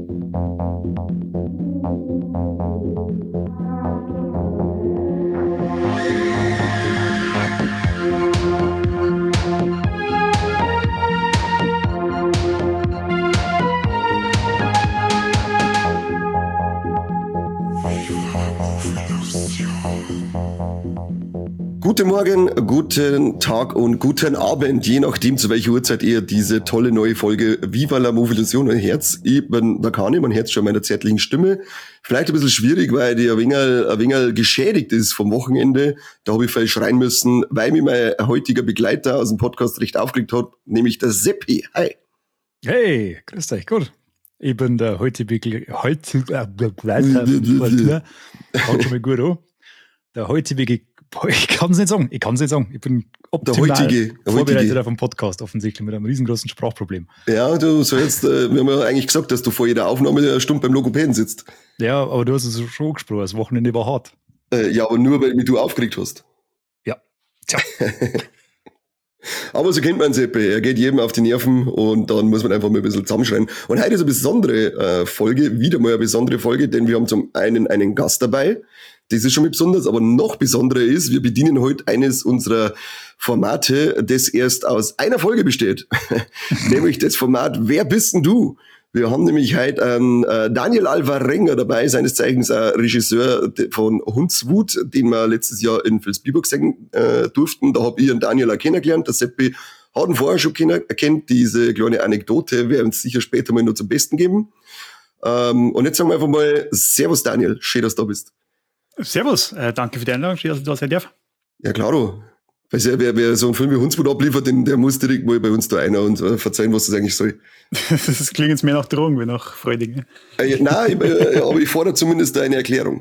Guten Morgen, guten Tag und guten Abend, je nachdem, zu welcher Uhrzeit ihr diese tolle neue Folge Viva la Movilusion und Herz. Ich bin der Kani, man hört schon meiner zärtlichen Stimme. Vielleicht ein bisschen schwierig, weil die ein wenig geschädigt ist vom Wochenende. Da habe ich viel schreien müssen, weil mich mein heutiger Begleiter aus dem Podcast recht aufgeregt hat, nämlich der Seppi. Hi. Hey, grüß dich, gut. Ich bin der heutige Haut schon mal gut an. Der heutige, ich kann es nicht sagen. Ich bin optimal vorbereitet auf den Podcast, offensichtlich, mit einem riesengroßen Sprachproblem. Ja, du sollst, wir haben ja eigentlich gesagt, dass du vor jeder Aufnahme eine Stunde beim Logopäden sitzt. Ja, aber du hast es schon gesprochen, das Wochenende war hart. Ja, aber nur, weil mich du aufgeregt hast. Ja, tja. Aber so kennt man Seppi, er geht jedem auf die Nerven und dann muss man einfach mal ein bisschen zusammenschreien. Und heute ist eine besondere Folge, wieder mal eine besondere Folge, denn wir haben zum einen Gast dabei. Das ist schon mal besonders, aber noch besonderer ist, wir bedienen heute eines unserer Formate, das erst aus einer Folge besteht. Nämlich das Format Wer bist denn du? Wir haben nämlich heute Daniel Alvarenga dabei, seines Zeichens Regisseur von Hundswut, den wir letztes Jahr in Vilsbiburg sehen durften. Da habe ich einen Daniel auch kennengelernt. Der Seppi hat ihn vorher schon erkannt. Diese kleine Anekdote werden uns sicher später mal noch zum Besten geben. Und jetzt sagen wir einfach mal Servus Daniel, schön, dass du da bist. Servus, danke für die Einladung, schön, dass ich da sein darf. Ja, klaro. Wer so einen Film wie Hundswut abliefert, der muss direkt mal bei uns da einer und verzeihen, was das eigentlich soll. Das klingt jetzt mehr nach Drogen wie nach Freudigen. Nein, aber ich fordere zumindest eine Erklärung.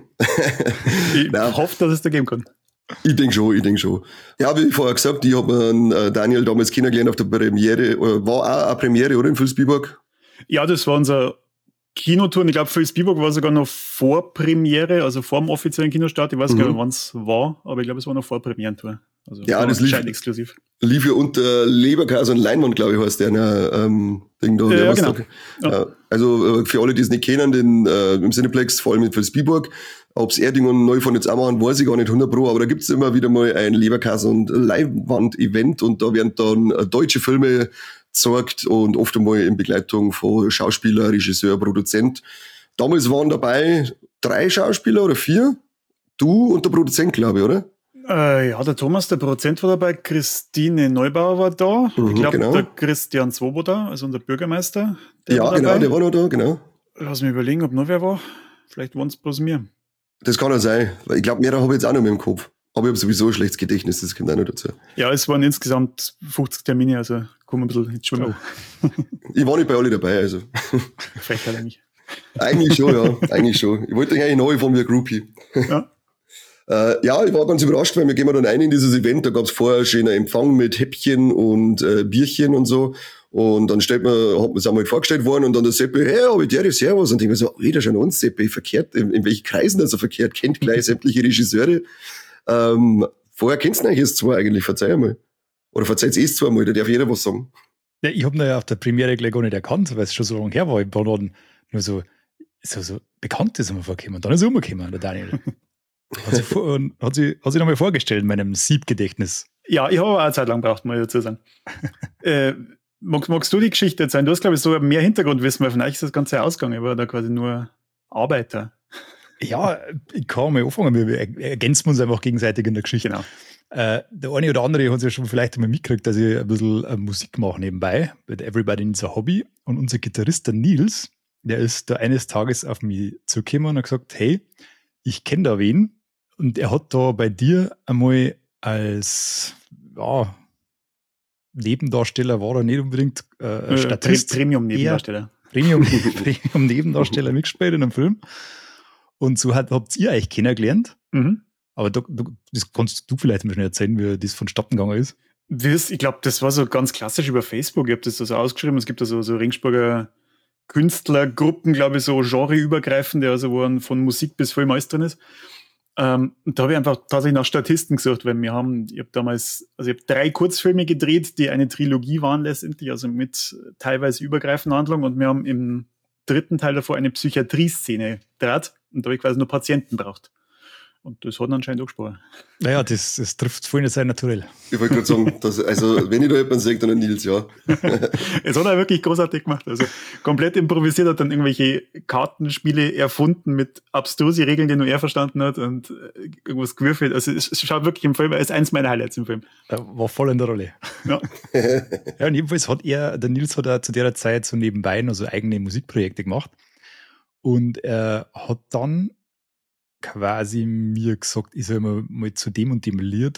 Ich hoffe, dass es da geben kann. Ich denke schon. Ja, wie vorher gesagt, ich habe Daniel damals kennengelernt auf der Premiere, war auch eine Premiere, oder, in Vilsbiburg? Ja, das war unser Kinotour. Ich glaube, Vilsbiburg war sogar noch vor Premiere, also vor dem offiziellen Kinostart. Ich weiß gar nicht, wann es war, aber ich glaube, es war noch vor Premierentour. Also ja, das lief exklusiv. Lief ja unter Leberkäse und Leinwand, glaube ich, heißt der Ding da. Ja, genau. Ja. Also für alle, die es nicht kennen, im Cineplex, vor allem in Vilsbiburg, ob's Erding und Neufahren jetzt auch machen, weiß ich gar nicht 100%, aber da gibt's immer wieder mal ein Leberkäse und Leinwand-Event und da werden dann deutsche Filme gezeigt und oft einmal in Begleitung von Schauspieler, Regisseur, Produzent. Damals waren dabei 3 Schauspieler oder 4, du und der Produzent, glaube ich, oder? Ja, der Thomas, der Produzent, war dabei, Christine Neubauer war da, ich glaube, genau. Der Christian Swoboda, also unser Bürgermeister. Ja, genau, der war noch da, genau. Lass mich überlegen, ob noch wer war. Vielleicht waren es bloß mir. Das kann ja sein, weil ich glaube, mehrere habe ich jetzt auch noch mit im Kopf. Aber ich habe sowieso ein schlechtes Gedächtnis, das kommt auch noch dazu. Ja, es waren insgesamt 50 Termine, also komm ein bisschen ins Schwimmen. Ich war nicht bei alle dabei, also. Vielleicht halt eigentlich. Eigentlich schon, ja, eigentlich schon. Ich wollte eigentlich neu von mir Groupie. Ja. Ja, ich war ganz überrascht, weil wir gehen dann ein in dieses Event, da gab's vorher schöner Empfang mit Häppchen und Bierchen und so. Und dann hat man es einmal vorgestellt worden und dann der Seppi, hey, hab ich dir Servus. Und ich mir so, da schon uns, Seppi, verkehrt, in welchen Kreisen er so verkehrt, kennt gleich sämtliche Regisseure. Vorher kennst du eigentlich erst 2 eigentlich, verzeih einmal. Oder verzeiht es 2 mal, da darf jeder was sagen. Ja, ich habe ihn ja auf der Premiere gleich gar nicht erkannt, weil es schon so lange her war. Ich war nur so bekannt ist er mir vorgekommen. Und dann ist er umgekommen, der Daniel. Hat sich nochmal vorgestellt in meinem Siebgedächtnis. Ja, ich habe auch eine Zeit lang gebraucht, muss ich dazu sagen. Magst du die Geschichte erzählen? Du hast, glaube ich, so mehr Hintergrundwissen, weil von euch ist das Ganze ausgegangen. Ich war da quasi nur Arbeiter. Ja, ich kann mal anfangen. Wir ergänzen uns einfach gegenseitig in der Geschichte. Genau. Der eine oder andere hat es ja schon vielleicht einmal mitgekriegt, dass ich ein bisschen Musik mache nebenbei. Mit Everybody Needs a Hobby. Und unser Gitarrist, der Nils, der ist da eines Tages auf mich zugekommen und hat gesagt, hey, ich kenne da wen. Und er hat da bei dir einmal als Nebendarsteller, war er nicht unbedingt Statist. Premium-Nebendarsteller. Premium-Nebendarsteller mitgespielt in einem Film. Und so habt ihr euch kennengelernt. Mhm. Aber das kannst du vielleicht mal schnell erzählen, wie das vonstatten gegangen ist. Ich glaube, das war so ganz klassisch über Facebook. Ich habe das so ausgeschrieben. Es gibt da so Ringsburger Künstlergruppen, glaube ich, so genreübergreifende, also wo von Musik bis Film alles drin ist. Und da habe ich einfach tatsächlich nach Statisten gesucht, weil ich habe 3 Kurzfilme gedreht, die eine Trilogie waren letztendlich, also mit teilweise übergreifender Handlung, und wir haben dritten Teil davor eine Psychiatrie-Szene draht und da habe ich quasi nur Patienten braucht. Und das hat anscheinend auch gesprochen. Naja, das trifft voll nicht sein Naturell. Ich wollte gerade sagen, also wenn ich da jemanden sehe, dann der Nils, ja. Es hat er wirklich großartig gemacht. Also komplett improvisiert, hat dann irgendwelche Kartenspiele erfunden mit abstruse Regeln, die nur er verstanden hat und irgendwas gewürfelt. Also es schaut wirklich im Film, er ist eins meiner Highlights im Film. War voll in der Rolle. Ja, Ja, und jedenfalls der Nils hat zu der Zeit so nebenbei noch so eigene Musikprojekte gemacht. Und er hat dann quasi mir gesagt, ich soll mal zu dem und dem Lied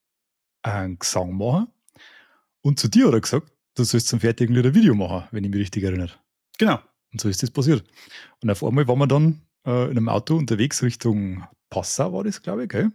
einen Gesang machen. Und zu dir hat er gesagt, du sollst zum fertigen Lied ein Video machen, wenn ich mich richtig erinnere. genau. Und so ist das passiert. Und auf einmal waren wir dann in einem Auto unterwegs Richtung Passau, war das, glaube ich, gell?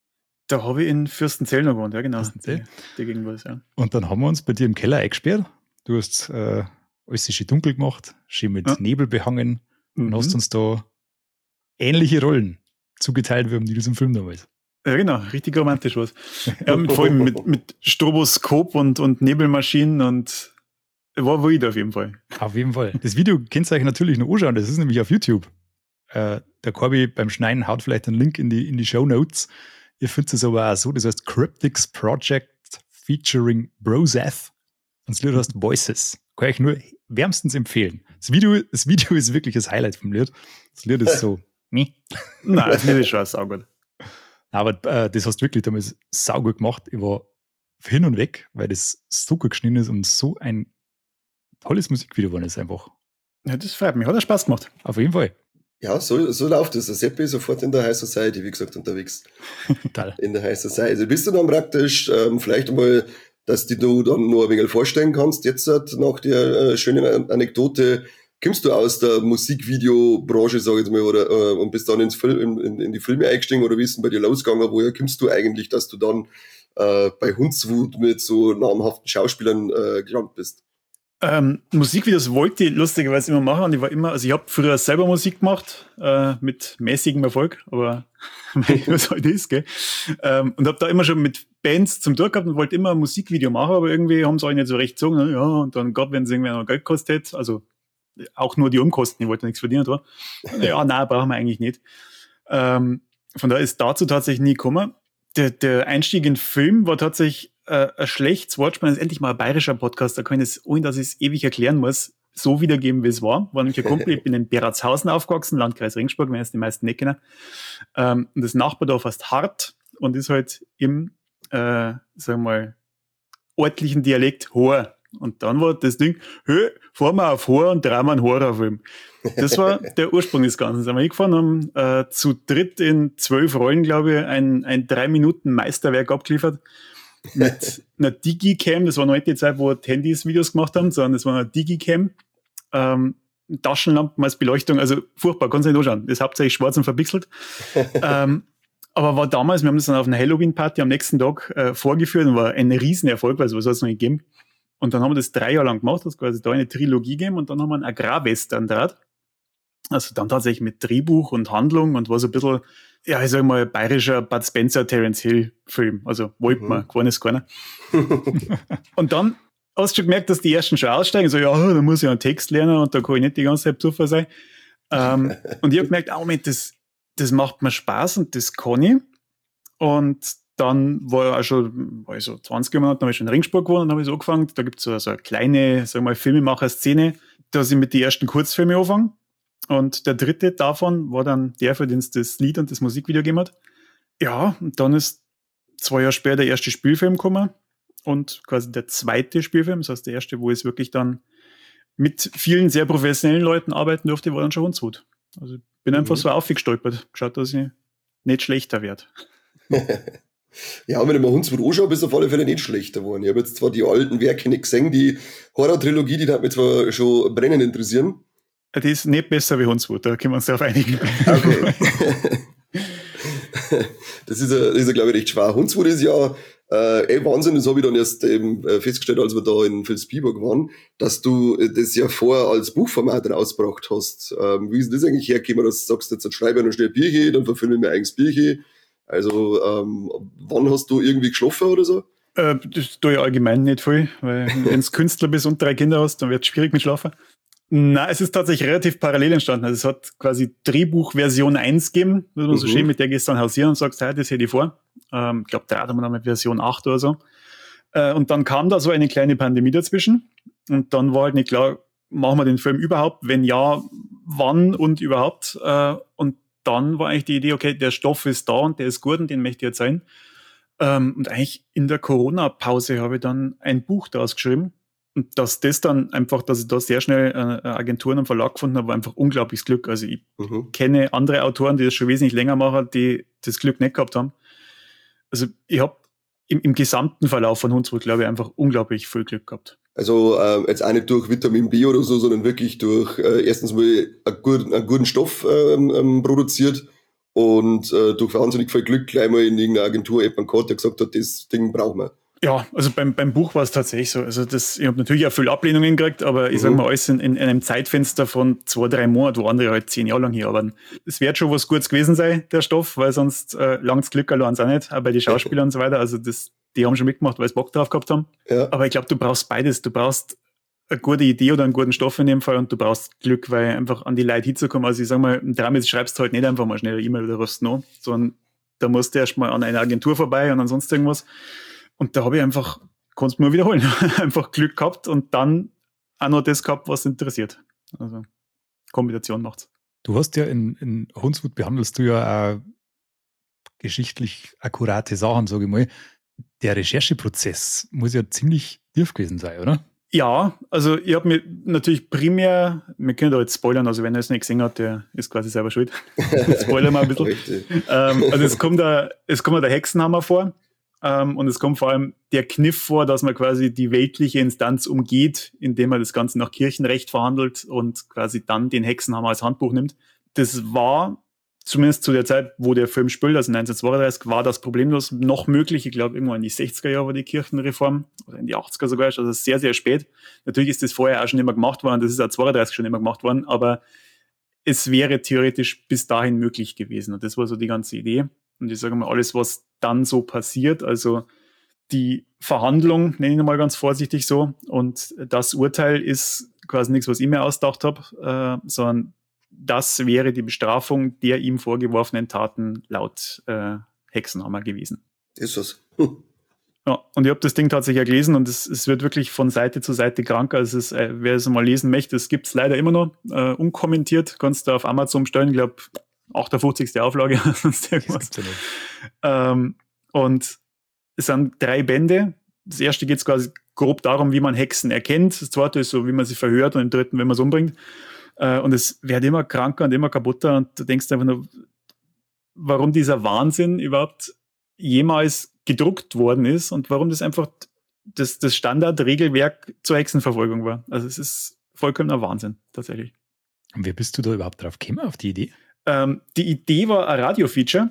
Da habe ich in Fürstenzell noch gewohnt, ja genau. Fürstenzell. Die Gegend war es, ja. Und dann haben wir uns bei dir im Keller eingesperrt. Du hast alles schön dunkel gemacht, schön mit Nebel behangen und hast uns da ähnliche Rollen zugeteilt wie im Nils im Film damals. Ja, genau, richtig romantisch was. Ja, vor allem mit Stroboskop und Nebelmaschinen und war wild auf jeden Fall. Auf jeden Fall. Das Video könnt ihr euch natürlich noch anschauen, das ist nämlich auf YouTube. Der Corby beim Schneiden haut vielleicht einen Link in die Shownotes. Ihr findet es aber auch so, das heißt Cryptics Project featuring Broseth und das Lied heißt Voices. Kann ich nur wärmstens empfehlen. Das Video ist wirklich das Highlight vom Lied. Das Lied ist so, Nein, das Lied ist schon saugut. Aber das hast du wirklich damals saugut gemacht. Ich war hin und weg, weil das so gut geschnitten ist und so ein tolles Musikvideo war es einfach. Ja, das freut mich. Hat Spaß gemacht. Auf jeden Fall. Ja, so läuft es. Der Seppi ist sofort in der High Society, wie gesagt, unterwegs. Total. In der High Society. Also bist du dann praktisch, vielleicht einmal, dass du dann nur ein wenig vorstellen kannst, jetzt nach der schönen Anekdote, kommst du aus der Musikvideobranche, sag ich jetzt mal, oder und bist dann in die Filme eingestiegen, oder wie ist denn bei dir losgegangen? Woher kommst du eigentlich, dass du dann bei Hundswut mit so namhaften Schauspielern gelandet bist? Musikvideos wollte ich lustigerweise immer machen und ich habe früher selber Musik gemacht, mit mäßigem Erfolg, aber was halt ist, gell? Und habe da immer schon mit Bands zum Tour gehabt und wollte immer ein Musikvideo machen, aber irgendwie haben sie auch nicht so recht gezogen, ja, und dann gerade wenn es irgendwie noch Geld kostet, also auch nur die Umkosten, ich wollte nichts verdienen, da. Ja, nein, brauchen wir eigentlich nicht. Von daher ist dazu tatsächlich nie gekommen. Der Einstieg in Film war tatsächlich ein schlechtes Wortspiel. Das ist endlich mal ein bayerischer Podcast, da kann ich das, ohne dass ich es ewig erklären muss, so wiedergeben, wie es war. War nämlich ein Kumpel, ich bin in Beratshausen aufgewachsen, Landkreis Regensburg, wenn es die meisten nicht kennen. Und das Nachbardorf heißt Hart und ist halt im, sagen wir mal, örtlichen Dialekt Hoher. Und dann war das Ding, fahren wir auf Hoher und drehen wir einen Horrorfilm. Das war der Ursprung des Ganzen. Sind wir hingefahren, haben zu dritt in 12 Rollen, glaube ich, ein 3-Minuten-Meisterwerk abgeliefert. Mit einer Digicam, das war noch nicht die Zeit, wo Handys Videos gemacht haben, sondern das war eine Digicam. Taschenlampen als Beleuchtung, also furchtbar, kannst du nicht anschauen. Das ist hauptsächlich schwarz und verpixelt. Aber war damals, wir haben das dann auf einer Halloween-Party am nächsten Tag vorgeführt und war ein Riesenerfolg, weil sowas hat es noch nicht gegeben. Und dann haben wir das 3 Jahre lang gemacht, das quasi da eine Trilogie gegeben und dann haben wir einen Agrarwestern draht. Also dann tatsächlich mit Drehbuch und Handlung und war so ein bisschen, ja, ich sag mal, bayerischer Bud Spencer, Terence Hill Film. Also wollte man, gewonnen ist keiner. Und dann hast du schon gemerkt, dass die ersten schon aussteigen. So, ja, da muss ich einen Text lernen und da kann ich nicht die ganze Zeit Zufall sein. Und ich habe gemerkt, Moment, das macht mir Spaß und das kann ich. Und dann war ich so 20 Monate, dann habe ich schon in Regensburg gewohnt und habe ich so angefangen. Da gibt es so eine kleine, sagen wir mal, Filmemacher-Szene, dass ich mit den ersten Kurzfilmen anfange. Und der dritte davon war dann der, für den es das Lied und das Musikvideo gegeben hat. Ja, und dann ist 2 Jahre später der erste Spielfilm gekommen und quasi der zweite Spielfilm, das heißt der erste, wo ich wirklich dann mit vielen sehr professionellen Leuten arbeiten durfte, war dann schon Hundswut. Also ich bin einfach so aufgestolpert, geschaut, dass ich nicht schlechter werde. Ja, wenn ich mir Hundswut anschaue, bist du auf alle Fälle nicht schlechter geworden. Ich habe jetzt zwar die alten Werke nicht gesehen, die Horror-Trilogie, die hat mich zwar schon brennend interessieren. Die ist nicht besser wie Hundswut, da können wir uns darauf einigen. Okay. Das ist ja, glaube ich, recht schwer. Hundswut ist ja Wahnsinn, das habe ich dann erst festgestellt, als wir da in Vilsbiburg waren, dass du das ja vorher als Buchformat rausgebracht hast. Wie ist das eigentlich hergekommen, dass du sagst, jetzt schreibe ich noch schnell ein Bierchen, dann verfilme ich mein eigenes Bierchen. Also wann hast du irgendwie geschlafen oder so? Das tue ich allgemein nicht viel, weil wenn du Künstler bist und 3 Kinder hast, dann wird es schwierig mit Schlafen. Na, es ist tatsächlich relativ parallel entstanden. Also es hat quasi Drehbuch-Version 1 gegeben, dass man so schön mit der gehst dann hausieren und sagst, hey, das hätte ich vor. Ich glaube, da hatten wir dann mit Version 8 oder so. Und dann kam da so eine kleine Pandemie dazwischen. Und dann war halt nicht klar, machen wir den Film überhaupt? Wenn ja, wann und überhaupt? Und dann war eigentlich die Idee, okay, der Stoff ist da und der ist gut und den möchte ich jetzt sein. Und eigentlich in der Corona-Pause habe ich dann ein Buch daraus geschrieben. Und dass das dann einfach, dass ich da sehr schnell eine Agentur und einen Verlag gefunden habe, war einfach unglaubliches Glück. Also ich kenne andere Autoren, die das schon wesentlich länger machen, die das Glück nicht gehabt haben. Also ich habe im gesamten Verlauf von Hundsrud, glaube ich, einfach unglaublich viel Glück gehabt. Also jetzt auch nicht durch Vitamin B oder so, sondern wirklich durch erstens mal einen guten Stoff produziert und durch wahnsinnig viel Glück gleich mal in irgendeiner Agentur jemand gehabt, der gesagt hat, das Ding brauchen wir. Ja, also beim Buch war es tatsächlich so. Also ich habe natürlich auch viel Ablehnungen gekriegt, aber ich sage mal, alles in einem Zeitfenster von 2-3 Monaten, wo andere halt 10 Jahre lang hier arbeiten. Es wird schon was Gutes gewesen sein, der Stoff, weil sonst langt's Glück allein auch nicht, auch bei den Schauspielern und so weiter. Also die haben schon mitgemacht, weil sie Bock drauf gehabt haben. Ja. Aber ich glaube, du brauchst beides. Du brauchst eine gute Idee oder einen guten Stoff in dem Fall und du brauchst Glück, weil einfach an die Leute hinzukommen. Also ich sage mal, im Drama schreibst du halt nicht einfach mal schnell eine E-Mail oder rufst noch, sondern da musst du erst mal an eine Agentur vorbei und an sonst irgendwas. Und da habe ich einfach, kannst du mal wiederholen, einfach Glück gehabt und dann auch noch das gehabt, was interessiert. Also Kombination macht's. Du hast ja in Hundsrud behandelst du ja auch geschichtlich akkurate Sachen, sage ich mal. Der Rechercheprozess muss ja ziemlich tief gewesen sein, oder? Ja, also ich habe mir natürlich primär, wir können da jetzt spoilern, also wenn er es nicht gesehen hat, der ist quasi selber schuld. Spoilern wir ein bisschen. Also es kommt da der Hexenhammer vor. Und es kommt vor allem der Kniff vor, dass man quasi die weltliche Instanz umgeht, indem man das Ganze nach Kirchenrecht verhandelt und quasi dann den Hexenhammer als Handbuch nimmt. Das war, zumindest zu der Zeit, wo der Film spielt, also 1932, war das problemlos noch möglich. Ich glaube, irgendwann in die 60er Jahre war die Kirchenreform, oder in die 80er sogar, also sehr, sehr spät. Natürlich ist das vorher auch schon immer gemacht worden, das ist auch 32 schon immer gemacht worden, aber es wäre theoretisch bis dahin möglich gewesen. Und das war so die ganze Idee. Und ich sage mal, alles, was dann so passiert, also die Verhandlung, nenne ich mal ganz vorsichtig so, und das Urteil ist quasi nichts, was ich mir ausgedacht habe, sondern das wäre die Bestrafung der ihm vorgeworfenen Taten laut Hexenhammer gewesen. Ist das. Ja, und ich habe das Ding tatsächlich gelesen und es wird wirklich von Seite zu Seite krank. Also wer es mal lesen möchte, es gibt es leider immer noch unkommentiert. Kannst du auf Amazon bestellen, ich glaube 58. Auflage oder sonst irgendwas. Und es sind 3 Bände. Das erste geht es quasi grob darum, wie man Hexen erkennt. Das zweite ist so, wie man sie verhört und im dritten, wenn man es umbringt. Und es wird immer kranker und immer kaputter und du denkst einfach nur, warum dieser Wahnsinn überhaupt jemals gedruckt worden ist und warum das einfach das Standardregelwerk zur Hexenverfolgung war. Also es ist vollkommener Wahnsinn, tatsächlich. Und wie bist du da überhaupt drauf gekommen, auf die Idee? Die Idee war ein Radio-Feature.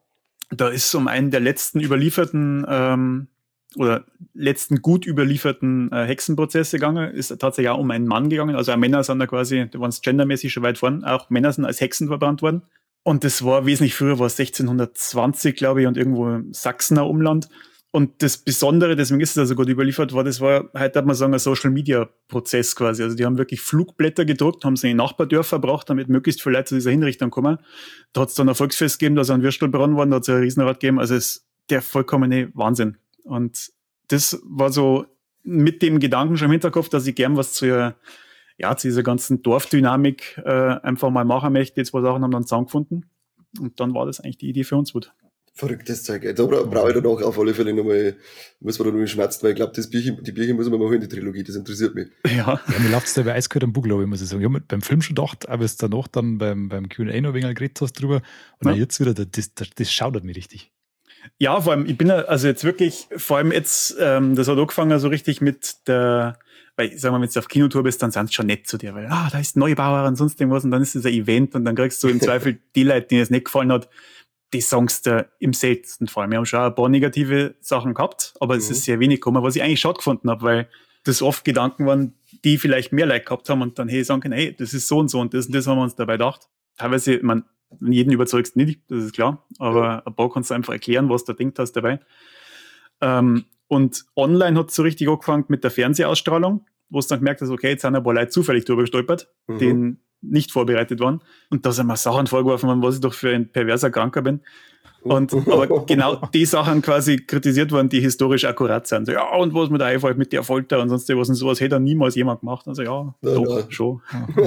Da ist es um einen der letzten überlieferten oder letzten gut überlieferten Hexenprozesse gegangen. Ist tatsächlich auch um einen Mann gegangen. Also auch Männer sind da quasi, da waren es gendermäßig schon weit vorn. Auch Männer sind als Hexen verbrannt worden. Und das war wesentlich früher, war 1620, glaube ich, und irgendwo im Sachsener Umland. Und das Besondere, deswegen ist es also gut überliefert, das war, heute hat man sagen, ein Social-Media-Prozess quasi. Also die haben wirklich Flugblätter gedruckt, haben sie in Nachbardörfer gebracht, damit möglichst viele Leute zu dieser Hinrichtung kommen. Da hat es dann ein Volksfest gegeben, da ist ein Würstel brennen worden, da hat es ein Riesenrad gegeben. Also es ist der vollkommene Wahnsinn. Und das war so mit dem Gedanken schon im Hinterkopf, dass ich gern was zu dieser ganzen Dorfdynamik einfach mal machen möchte. Die 2 Sachen haben dann zusammengefunden. Und dann war das eigentlich die Idee für uns. Verrücktes Zeug. Da brauche ich dann auch auf alle Fälle nochmal, muss man da nochmal schmerzen, weil ich glaube, die Bücher müssen wir mal holen, die Trilogie, das interessiert mich. Ja, mir läuft es da bei eiskalt am Bug, glaube ich, muss ich sagen. Ich habe beim Film schon gedacht, aber es danach dann beim Q&A noch ein wenig geredet hast drüber. Und dann jetzt wieder, das schaudert mich richtig. Ja, vor allem, ich bin also jetzt wirklich, vor allem jetzt, das hat angefangen so richtig mit der, weil, sagen wir mal, wenn du auf Kinotour bist, dann sind sie schon nett zu dir, weil, da ist Neubauer und sonst irgendwas und dann ist das ein Event und dann kriegst du im Zweifel die Leute, denen es nicht gefallen hat, die sagst du im seltensten Fall. Wir haben schon ein paar negative Sachen gehabt, aber es ist sehr wenig gekommen, was ich eigentlich schade gefunden habe, weil das oft Gedanken waren, die vielleicht mehr Leute gehabt haben und dann sagen können, hey, das ist so und das haben wir uns dabei gedacht. Teilweise, jeden überzeugst nicht, das ist klar, aber ein paar kannst du einfach erklären, was du denkt hast dabei. Und online hat es so richtig angefangen mit der Fernsehausstrahlung, wo es dann gemerkt hast, okay, jetzt sind ein paar Leute zufällig drüber gestolpert, die nicht vorbereitet waren. Und da sind mir Sachen vorgeworfen worden, was ich doch für ein perverser Kranker bin. Aber genau die Sachen quasi kritisiert worden, die historisch akkurat sind. So, ja, und was mir da einfällt mit der Folter und sonst was und sowas hätte niemals jemand gemacht. Also ja, doch, schon.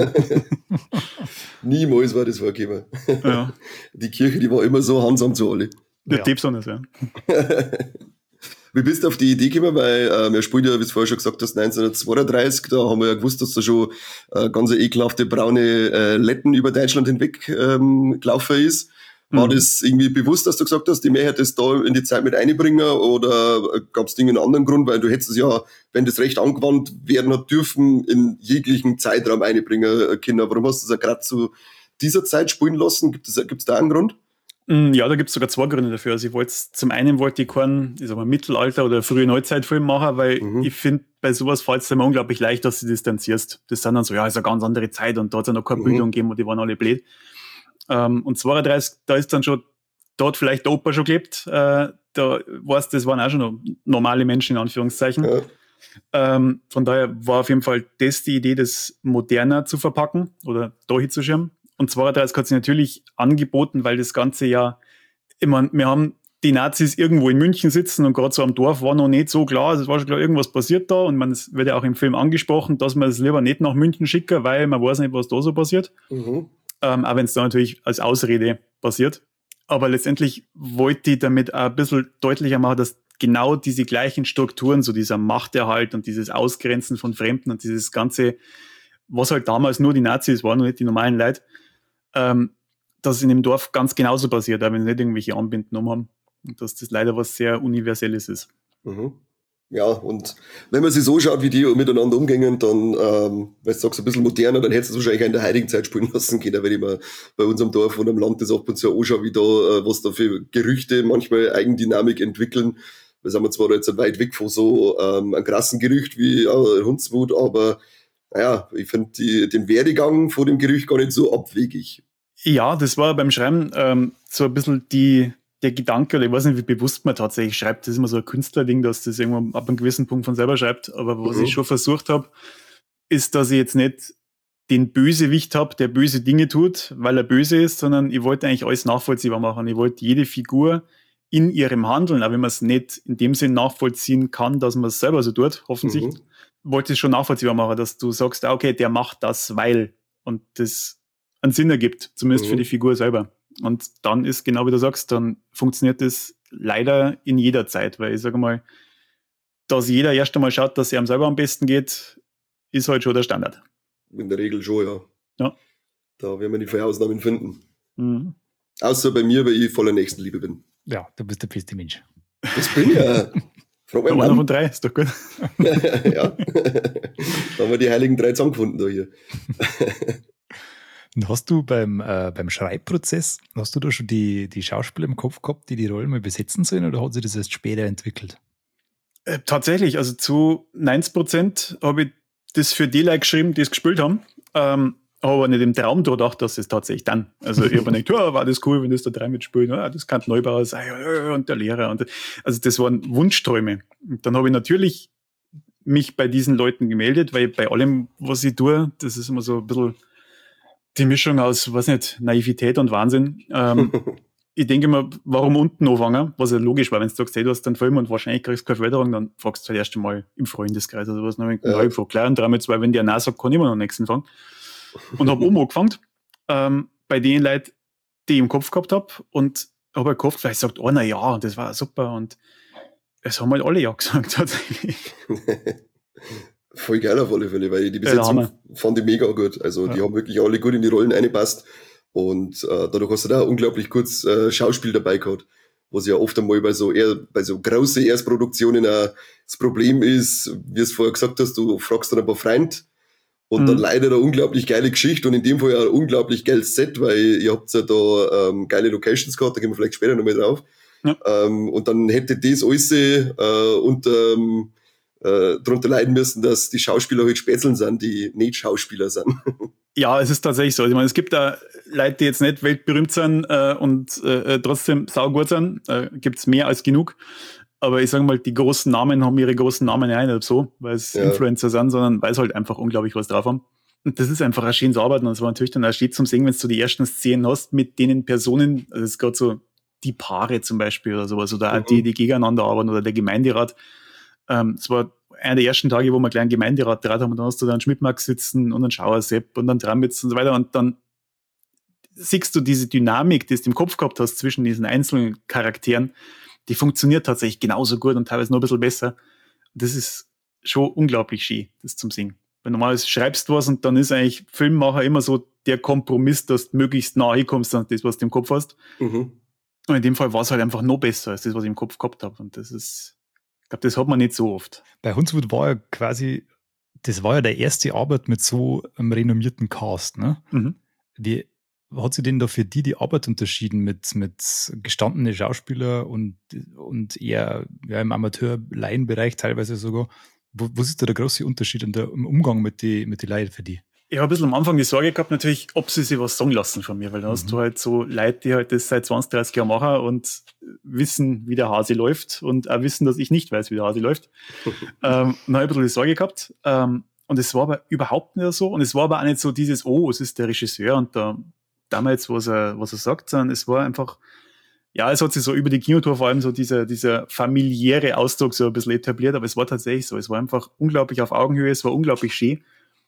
Niemals war das vorgekommen. Ja. Die Kirche, die war immer so handsam zu alle. Der Tipp besonders, ja. Wie bist du auf die Idee gekommen? Weil wir spielen ja, wie du vorher schon gesagt hast, 1932, da haben wir ja gewusst, dass da schon ganz ekelhafte braune Letten über Deutschland hinweg gelaufen ist. War das irgendwie bewusst, dass du gesagt hast, die Mehrheit das da in die Zeit mit einbringen, oder gab es einen anderen Grund? Weil du hättest es ja, wenn das Recht angewandt werden hat dürfen, in jeglichen Zeitraum einbringen können. Warum hast du das ja gerade zu dieser Zeit spielen lassen? Gibt's da einen Grund? Ja, da gibt es sogar zwei Gründe dafür. Also zum einen wollte ich keinen, ich sag mal, Mittelalter- oder frühe Neuzeitfilm machen, weil ich finde, bei sowas fällt es immer unglaublich leicht, dass du distanzierst. Das sind dann so, ja, ist eine ganz andere Zeit und da hat es ja noch keine Bildung gegeben und die waren alle blöd. Und 32, da ist dann schon, da hat vielleicht der Opa schon gelebt, da weißt, das waren auch schon noch normale Menschen, in Anführungszeichen. Ja. Von daher war auf jeden Fall das die Idee, das moderner zu verpacken oder da hinzuschirmen. Und 32 hat sich natürlich angeboten, weil das Ganze ja, ich meine, wir haben die Nazis irgendwo in München sitzen und gerade so am Dorf war noch nicht so klar, also es war schon klar, irgendwas passiert da, und es wird ja auch im Film angesprochen, dass man es lieber nicht nach München schicken, weil man weiß nicht, was da so passiert. Auch wenn es da natürlich als Ausrede passiert. Aber letztendlich wollte ich damit auch ein bisschen deutlicher machen, dass genau diese gleichen Strukturen, so dieser Machterhalt und dieses Ausgrenzen von Fremden und dieses Ganze, was halt damals nur die Nazis waren und nicht die normalen Leute, dass es in dem Dorf ganz genauso passiert, auch wenn sie nicht irgendwelche Anbinden haben. Und dass das leider was sehr Universelles ist. Ja, und wenn man sich so schaut, wie die miteinander umgehen, dann, weil du sagst, ein bisschen moderner, dann hättest du es wahrscheinlich auch in der heutigen Zeit spielen lassen können, wenn ich mir bei unserem Dorf und am Land das ab und zu anschaue, wie da, was da für Gerüchte manchmal Eigendynamik entwickeln. Da sind wir zwar jetzt weit weg von so einem krassen Gerücht wie Hundswut, aber naja, ich finde den Werdegang von dem Gerücht gar nicht so abwegig. Ja, das war beim Schreiben so ein bisschen der Gedanke, oder ich weiß nicht, wie bewusst man tatsächlich schreibt, das ist immer so ein Künstlerding, dass das irgendwann ab einem gewissen Punkt von selber schreibt, aber was ich schon versucht habe, ist, dass ich jetzt nicht den Bösewicht habe, der böse Dinge tut, weil er böse ist, sondern ich wollte eigentlich alles nachvollziehbar machen. Ich wollte jede Figur in ihrem Handeln, auch wenn man es nicht in dem Sinn nachvollziehen kann, dass man es selber so tut, offensichtlich, wollte ich schon nachvollziehbar machen, dass du sagst, okay, der macht das, weil, und das einen Sinn ergibt, zumindest für die Figur selber. Und dann ist, genau wie du sagst, dann funktioniert das leider in jeder Zeit, weil ich sage mal, dass jeder erst einmal schaut, dass es ihm selber am besten geht, ist halt schon der Standard. In der Regel schon, ja. Da werden wir nicht viele Ausnahmen finden. Außer bei mir, weil ich voller Nächstenliebe bin. Ja, du bist der beste Mensch. Das bin ich ja. Frag einer von 3, ist doch gut. Ja, da haben wir die heiligen 3 zusammengefunden da hier. Und hast du beim Schreibprozess, hast du da schon die Schauspieler im Kopf gehabt, die Rollen mal besetzen sollen, oder hat sich das erst später entwickelt? Tatsächlich, also zu 90% habe ich das für die Leute geschrieben, die es gespielt haben, habe aber nicht im Traum gedacht, dass es tatsächlich dann, also ich habe nicht, war das cool, wenn das der 3 mitspielt, das kann Neubauer sein und der Lehrer, und also das waren Wunschträume. Und dann habe ich natürlich mich bei diesen Leuten gemeldet, weil bei allem, was ich tue, das ist immer so ein bisschen die Mischung aus, weiß nicht, Naivität und Wahnsinn. Ich denke immer, warum unten anfangen? Was ja logisch war, wenn du sagst, hey, du hast einen Film und wahrscheinlich kriegst du keine Förderung, dann fragst du halt erst einmal im Freundeskreis oder was. Dann habe ich gefragt, klar, und 3 mit 2, wenn der Nein sagt, kann ich immer noch den nächsten fangen. Und habe angefangen, bei den Leuten, die ich im Kopf gehabt habe, und habe halt gehofft, vielleicht sagt einer ja, und das war super, und es haben halt alle ja gesagt, tatsächlich. Voll geil auf alle Fälle, weil die Besetzung fand ich mega gut. Also die haben wirklich alle gut in die Rollen reingepasst, und dadurch hast du da unglaublich kurz Schauspiel dabei gehabt, was ja oft einmal bei so großen Erstproduktionen auch das Problem ist, wie du es vorher gesagt hast, du fragst dann ein paar Freunde und dann leider eine unglaublich geile Geschichte, und in dem Fall ja ein unglaublich geiles Set, weil ihr habt ja da geile Locations gehabt, da gehen wir vielleicht später noch mal drauf. Und dann hätte das alles drunter leiden müssen, dass die Schauspieler halt Spätzeln sind, die nicht Schauspieler sind. Ja, es ist tatsächlich so. Ich meine, es gibt da Leute, die jetzt nicht weltberühmt sind und trotzdem saugut sind. Gibt's mehr als genug. aber ich sage mal, die großen Namen haben ihre großen Namen ja nicht so, weil es Influencer sind, sondern weil sie halt einfach unglaublich was drauf haben. Und das ist einfach ein schönes Arbeiten und es war natürlich dann auch schön zum Singen, wenn du die ersten Szenen hast mit denen Personen, also es ist gerade so die Paare zum Beispiel oder sowas, oder auch die gegeneinander arbeiten oder der Gemeinderat. Es war einer der ersten Tage, wo wir gleich einen Gemeinderat draht haben und dann hast du da einen Schmidtmark sitzen und einen Schauersepp und einen Tramitz und so weiter und dann siehst du diese Dynamik, die du im Kopf gehabt hast zwischen diesen einzelnen Charakteren, die funktioniert tatsächlich genauso gut und teilweise noch ein bisschen besser. Das ist schon unglaublich schön, das zum Singen. Weil normalerweise schreibst du was und dann ist eigentlich Filmmacher immer so der Kompromiss, dass du möglichst nahe kommst an das, was du im Kopf hast. Und in dem Fall war es halt einfach noch besser als das, was ich im Kopf gehabt habe. Und das ist, ich glaube, das hat man nicht so oft. Bei Hundswood war ja quasi, das war ja der erste Arbeit mit so einem renommierten Cast, ne? Wie hat sich denn da für die Arbeit unterschieden mit gestandenen Schauspielern und eher im Amateur-Laienbereich teilweise sogar? Was ist da der große Unterschied im Umgang mit die Leuten für die? Ich habe ein bisschen am Anfang die Sorge gehabt, natürlich, ob sie sich was sagen lassen von mir, weil dann hast du halt so Leute, die halt das seit 20, 30 Jahren machen und wissen, wie der Hase läuft und auch wissen, dass ich nicht weiß, wie der Hase läuft. Dann habe ich ein bisschen die Sorge gehabt. Und es war aber überhaupt nicht so. Und es war aber auch nicht so dieses, oh, es ist der Regisseur und damals, was er sagt, sondern es war einfach, ja, es hat sich so über die Kinotour vor allem so dieser familiäre Ausdruck so ein bisschen etabliert, aber es war tatsächlich so. Es war einfach unglaublich auf Augenhöhe, es war unglaublich schön.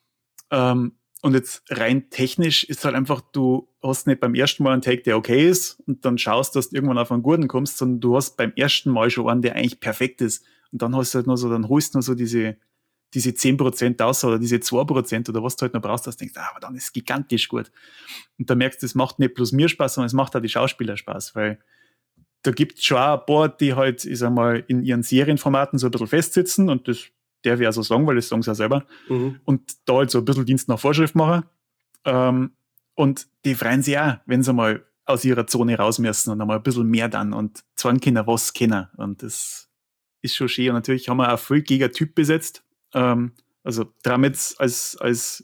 Und jetzt rein technisch ist halt einfach, du hast nicht beim ersten Mal einen Take, der okay ist und dann schaust, dass du irgendwann auf einen guten kommst, sondern du hast beim ersten Mal schon einen, der eigentlich perfekt ist. Und dann hast du halt noch so, dann holst du noch so diese 10% aus oder diese 2% oder was du halt noch brauchst, dass du denkst, aber dann ist es gigantisch gut. Und da merkst du, es macht nicht bloß mir Spaß, sondern es macht auch die Schauspieler Spaß, weil da gibt es schon auch ein paar, die halt, ich sag mal, in ihren Serienformaten so ein bisschen festsitzen und das darf ich auch so sagen, weil das sagen sie ja selber. Und da halt so ein bisschen Dienst nach Vorschrift machen. Und die freuen sich auch, wenn sie mal aus ihrer Zone raus müssen und einmal ein bisschen mehr dann und zwar können was kennen. Und das ist schon schön. Und natürlich haben wir auch viel Gegentyp besetzt. Also Tramitz als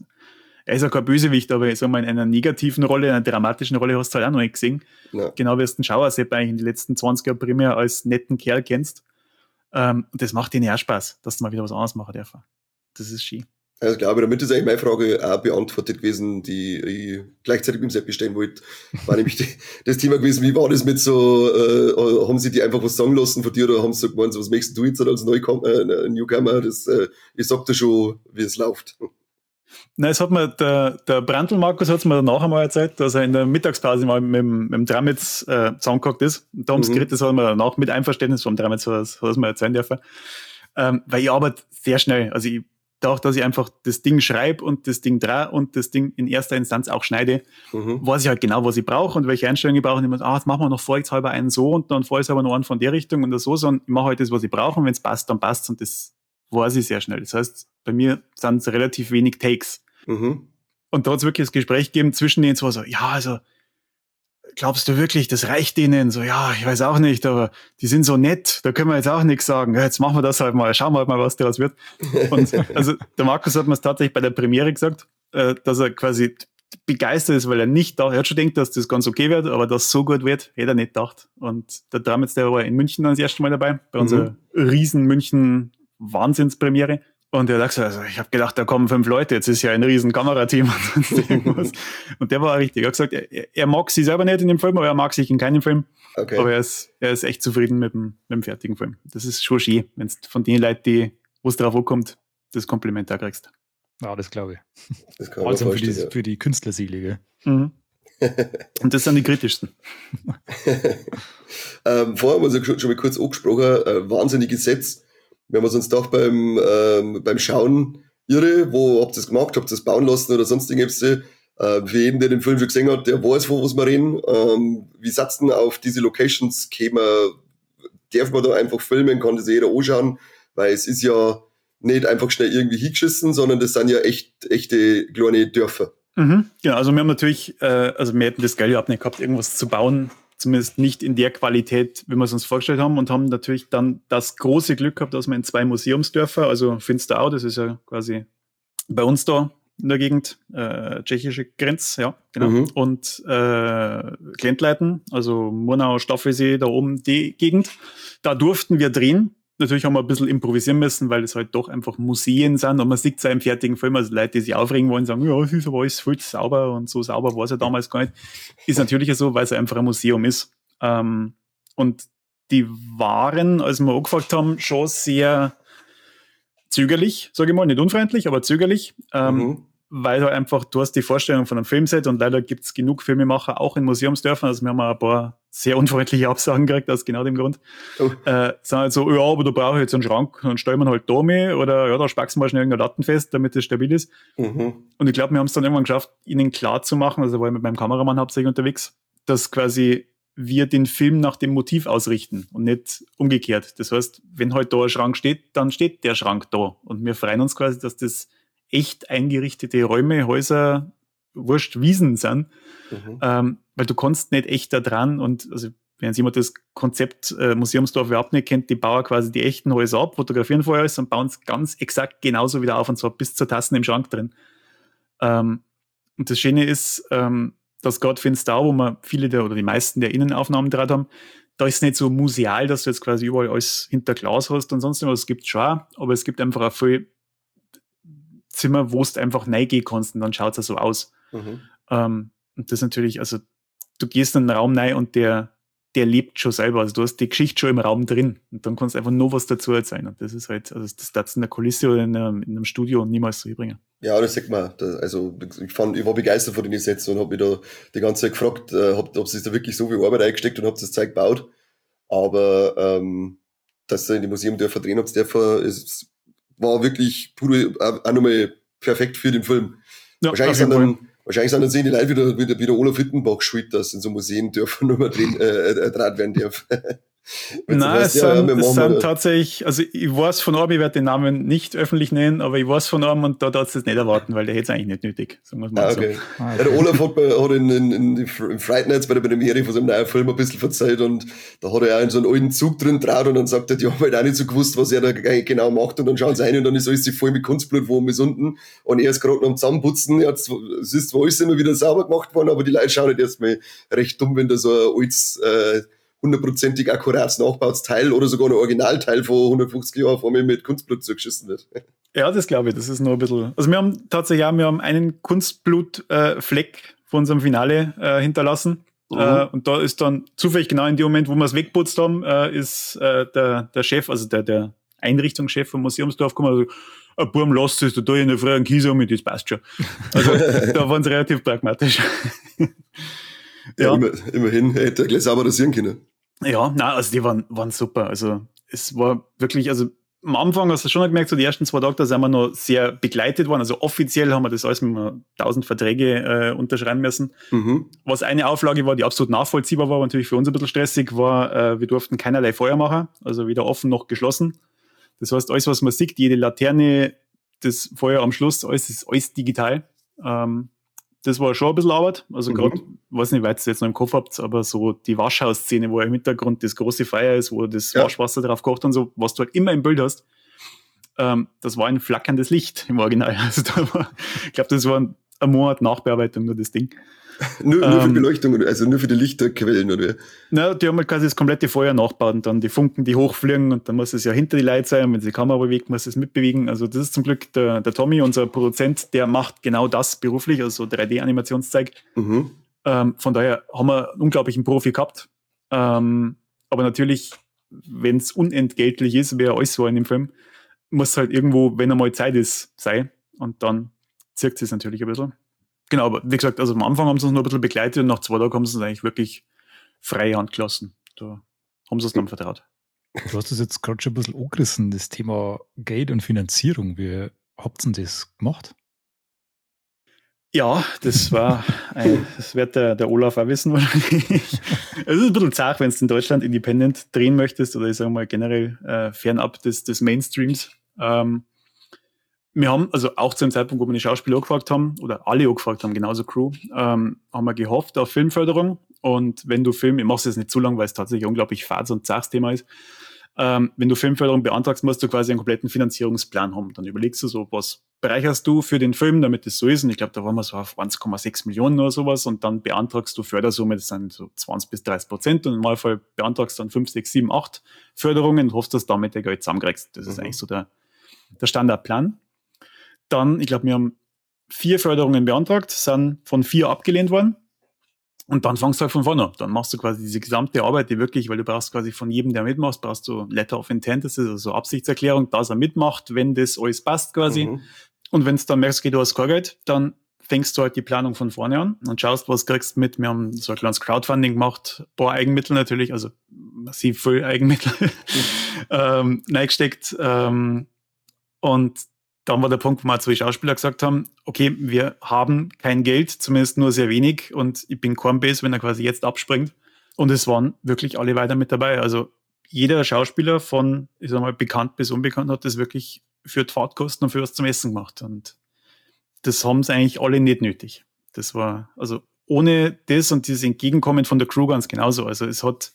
er ist ja kein Bösewicht, aber ich sag mal, in einer negativen Rolle, in einer dramatischen Rolle hast du halt auch noch nicht gesehen. Ja. Genau wie du den Schauersepp eigentlich in den letzten 20er primär als netten Kerl kennst. Und das macht ihnen auch Spaß, dass du mal wieder was anderes machen darf. Das ist schön. Also glaube, damit ist eigentlich meine Frage auch beantwortet gewesen, die ich gleichzeitig mit dem Sepp stellen wollte. War nämlich das Thema gewesen, wie war das mit so, haben sie die einfach was sagen lassen von dir oder haben sie so gemeint, so, was möchtest du jetzt als Newcomer? Ich sag dir schon, wie es läuft. Nein, es hat mir der Brandl Markus hat es mir danach einmal erzählt, dass er in der Mittagspause mal mit dem Tramitz zusammengehockt ist. Und da haben sie geredet, das hat er mir danach mit Einverständnis vom Tramitz hat er es mir erzählen dürfen. Weil ich arbeite sehr schnell. Also ich dadurch, dass ich einfach das Ding schreibe und das Ding drehe und das Ding in erster Instanz auch schneide, weiß ich halt genau, was ich brauche und welche Einstellungen ich brauche. Und ich muss, jetzt machen wir noch vorsichtshalber einen so und dann vorsichtshalber noch einen von der Richtung und so, sondern ich mache halt das, was ich brauche und wenn es passt, dann passt und das weiß ich sehr schnell. Das heißt, bei mir sind es relativ wenig Takes. Und da hat es wirklich das Gespräch gegeben zwischen denen so, ja, also glaubst du wirklich, das reicht denen? So, ja, ich weiß auch nicht, aber die sind so nett, da können wir jetzt auch nichts sagen. Ja, jetzt machen wir das halt mal, schauen wir halt mal, was daraus wird. Und also der Markus hat mir es tatsächlich bei der Premiere gesagt, dass er quasi begeistert ist, weil er nicht dachte, er hat schon gedacht, dass das ganz okay wird, aber dass es so gut wird, hätte er nicht gedacht. Und der Tramitz, der war in München dann das erste Mal dabei, bei unserer riesen München Wahnsinnspremiere. Und er hat gesagt, also ich habe gedacht, da kommen 5 Leute, jetzt ist ja ein riesen Kamerateam und sonst irgendwas. Und der war richtig. Er hat gesagt, er mag sie selber nicht in dem Film, aber er mag sich in keinem Film. Okay. Aber er ist echt zufrieden mit dem fertigen Film. Das ist schon schön, wenn es von den Leuten, wo es drauf ankommt, das Kompliment da kriegst. Ja, das glaube ich. Das kann also für die Künstlerseele. Und das sind die kritischsten. Vorher haben wir es schon mal kurz angesprochen, wahnsinniges Sets. Wir haben uns gedacht beim Schauen, irre, wo habt ihr das gemacht, habt ihr das bauen lassen oder sonst irgendwas. Für jeden, der den Film schon gesehen hat, der weiß, von was wir reden. Wie seid ihr auf diese Locations gekommen? Darf man da einfach filmen, kann das jeder anschauen? Weil es ist ja nicht einfach schnell irgendwie hingeschissen, sondern das sind ja echte kleine Dörfer. Genau, also wir haben natürlich, wir hätten das Geld überhaupt nicht gehabt, irgendwas zu bauen, zumindest nicht in der Qualität, wie wir es uns vorgestellt haben, und haben natürlich dann das große Glück gehabt, dass wir in 2 Museumsdörfer, also Finsterau, das ist ja quasi bei uns da, in der Gegend, tschechische Grenze, ja, genau. Mhm. Und Glentleiten, also Murnau, Staffelsee, da oben die Gegend. Da durften wir drehen. Natürlich haben wir ein bisschen improvisieren müssen, weil es halt doch einfach Museen sind und man sieht es ja im fertigen Film, also Leute, die sich aufregen wollen, sagen, ja, es ist aber alles viel sauber und so sauber war es ja damals gar nicht. Ist natürlich so, weil es einfach ein Museum ist. Und die waren, als wir angefragt haben, schon sehr zögerlich, sage ich mal, nicht unfreundlich, aber zögerlich, weil halt einfach, du hast die Vorstellung von einem Filmset und leider gibt es genug Filmemacher, auch in Museumsdörfern, also wir haben ein paar sehr unfreundliche Absagen gekriegt, aus genau dem Grund. Sagen halt so, ja, aber da brauche ich jetzt einen Schrank, dann stellen wir halt da mit oder ja, da spackst du mal schnell irgendeine Latten fest, damit das stabil ist. Und ich glaube, wir haben es dann irgendwann geschafft, ihnen klar zu machen, also war ich mit meinem Kameramann hauptsächlich unterwegs, dass quasi wir den Film nach dem Motiv ausrichten und nicht umgekehrt. Das heißt, wenn halt da ein Schrank steht, dann steht der Schrank da. Und wir freuen uns quasi, dass das echt eingerichtete Räume, Häuser, wurscht, Wiesen sind. Weil du kannst nicht echt da dran und also wenn jemand das Konzept Museumsdorf überhaupt nicht kennt, die bauen quasi die echten Häuser ab, fotografieren vorher alles und bauen es ganz exakt genauso wieder auf und zwar bis zur Tassen im Schrank drin. Und das Schöne ist, dass gerade für den Star, wo wir viele oder die meisten der Innenaufnahmen draht haben, da ist es nicht so museal, dass du jetzt quasi überall alles hinter Glas hast und sonst was. Es gibt schon, aber es gibt einfach auch viel Zimmer, wo du einfach reingehen kannst und dann schaut es ja so aus. Und das natürlich, also du gehst in einen Raum rein und der lebt schon selber. Also du hast die Geschichte schon im Raum drin und dann kannst du einfach nur was dazu erzählen. Und das ist halt, also das darfst du in der Kulisse oder in einem Studio niemals so hinbringen. Ja, das sagt man. Also ich war begeistert von den Sätzen und habe mich da die ganze Zeit gefragt, ob sie da wirklich so viel Arbeit eingesteckt und ob das Zeug gebaut. Aber dass ihr in die Museumdörfer drehen habt dürfen, es war wirklich pure, auch nochmal perfekt für den Film. Ja, Wahrscheinlich sind dann sehen die Leute wieder Olaf Hittenbach schuld, dass in so Museen dürfen nur mal draht werden dürfen. Nein, es sind tatsächlich, also ich weiß von einem, ich werde den Namen nicht öffentlich nennen, aber ich weiß von einem und da darfst du es nicht erwarten, weil der hätte es eigentlich nicht nötig, sagen wir es mal so. Ja, der Olaf hat in Fright Nights bei der Premiere von seinem neuen Film ein bisschen verzeiht und da hat er auch in so einen alten Zug drin draht und dann sagt er, die haben halt auch nicht so gewusst, was er da genau macht und dann schauen sie rein und dann ist alles voll mit Kunstblut, wo bis unten und er ist gerade noch am Zusammenputzen, es ist zwar alles immer wieder sauber gemacht worden, aber die Leute schauen halt erstmal recht dumm, wenn da so ein altes 100%ig akkurat nachgebautes Teil oder sogar ein Originalteil von 150 Jahren vor mir mit Kunstblut zugeschissen wird. Ja, das glaube ich, das ist noch ein bisschen. Also wir haben tatsächlich auch, einen Kunstblutfleck von unserem Finale hinterlassen. Und da ist dann zufällig genau in dem Moment, wo wir es wegputzt haben, ist der Chef, also der Einrichtungschef vom Museumsdorf gekommen, also Burm, lasst es, da in der Früh einen Kies um, das passt schon. Also da waren sie relativ pragmatisch. Ja, immerhin hätte er gleich sauber rasieren können. Ja, nein, also die waren super. Also es war wirklich, also am Anfang hast du schon gemerkt, so die ersten 2 Tage, da sind wir noch sehr begleitet worden. Also offiziell haben wir das alles mit 1000 Verträge unterschreiben müssen. Was eine Auflage war, die absolut nachvollziehbar war, aber natürlich für uns ein bisschen stressig, war, wir durften keinerlei Feuer machen, also weder offen noch geschlossen. Das heißt, alles, was man sieht, jede Laterne, das Feuer am Schluss, alles ist alles digital. Das war schon ein bisschen Arbeit. Also gerade, weiß nicht, weil ihr es jetzt noch im Kopf habt, aber so die Waschhausszene, wo im Hintergrund das große Feuer ist, wo das Waschwasser drauf kocht und so, was du halt immer im Bild hast, das war ein flackerndes Licht im Original. Also ich glaube, das war ein Monat Nachbearbeitung, nur das Ding. Nur für Beleuchtung, also nur für die Lichterquellen, oder? Na, die haben halt quasi das komplette Feuer nachgebaut und dann die Funken, die hochfliegen und dann muss es ja hinter die Leute sein und wenn sie die Kamera bewegt, muss es mitbewegen. Also das ist zum Glück der Tommy, unser Produzent, der macht genau das beruflich, also so 3D-Animationszeug. Von daher haben wir einen unglaublichen Profi gehabt. Aber natürlich, wenn es unentgeltlich ist, wie er alles war in dem Film, muss halt irgendwo, wenn einmal Zeit ist, sein und dann zirkt es natürlich ein bisschen. Genau, aber wie gesagt, also am Anfang haben sie uns noch ein bisschen begleitet und nach 2 Tagen haben sie uns eigentlich wirklich freie Hand gelassen. Da haben sie es dann vertraut. Du hast das jetzt gerade schon ein bisschen angerissen, das Thema Geld und Finanzierung. Wie habt ihr denn das gemacht? Ja, das war, das wird der Olaf auch wissen wahrscheinlich. Es ist ein bisschen zart, wenn du in Deutschland independent drehen möchtest oder ich sage mal generell fernab des Mainstreams. Wir haben, also auch zu dem Zeitpunkt, wo wir die Schauspieler angefragt haben, oder alle angefragt haben, genauso Crew, haben wir gehofft auf Filmförderung. Und wenn du ich mache es jetzt nicht zu lang, weil es tatsächlich unglaublich fades und zartes Thema ist, wenn du Filmförderung beantragst, musst du quasi einen kompletten Finanzierungsplan haben. Dann überlegst du so, was bereicherst du für den Film, damit es so ist. Und ich glaube, da waren wir so auf 1,6 Millionen oder sowas. Und dann beantragst du Fördersumme, das sind so 20-30%. Und im Normalfall beantragst du dann 5, 6, 7, 8 Förderungen und hoffst, dass du damit der Geld zusammenkriegst. Das ist eigentlich so der Standardplan. Dann, ich glaube, wir haben 4 Förderungen beantragt, sind von 4 abgelehnt worden. Und dann fangst du halt von vorne an. Dann machst du quasi diese gesamte Arbeit, die wirklich, weil du brauchst quasi von jedem, der mitmacht, brauchst du Letter of Intent, das ist also so Absichtserklärung, dass er mitmacht, wenn das alles passt quasi. Mhm. Und wenn du dann merkst, okay, du hast kein Geld, dann fängst du halt die Planung von vorne an und schaust, was kriegst du mit. Wir haben so ein kleines Crowdfunding gemacht, ein paar Eigenmittel natürlich, also massiv viel Eigenmittel reingesteckt. Und dann war der Punkt, wo wir 2 Schauspieler gesagt haben, okay, wir haben kein Geld, zumindest nur sehr wenig und ich bin Cornbase, wenn er quasi jetzt abspringt. Und es waren wirklich alle weiter mit dabei. Also jeder Schauspieler von, ich sag mal, bekannt bis unbekannt hat das wirklich für die Fahrtkosten und für was zum Essen gemacht. Und das haben es eigentlich alle nicht nötig. Das war, also ohne das und dieses Entgegenkommen von der Crew ganz genauso. Also es hat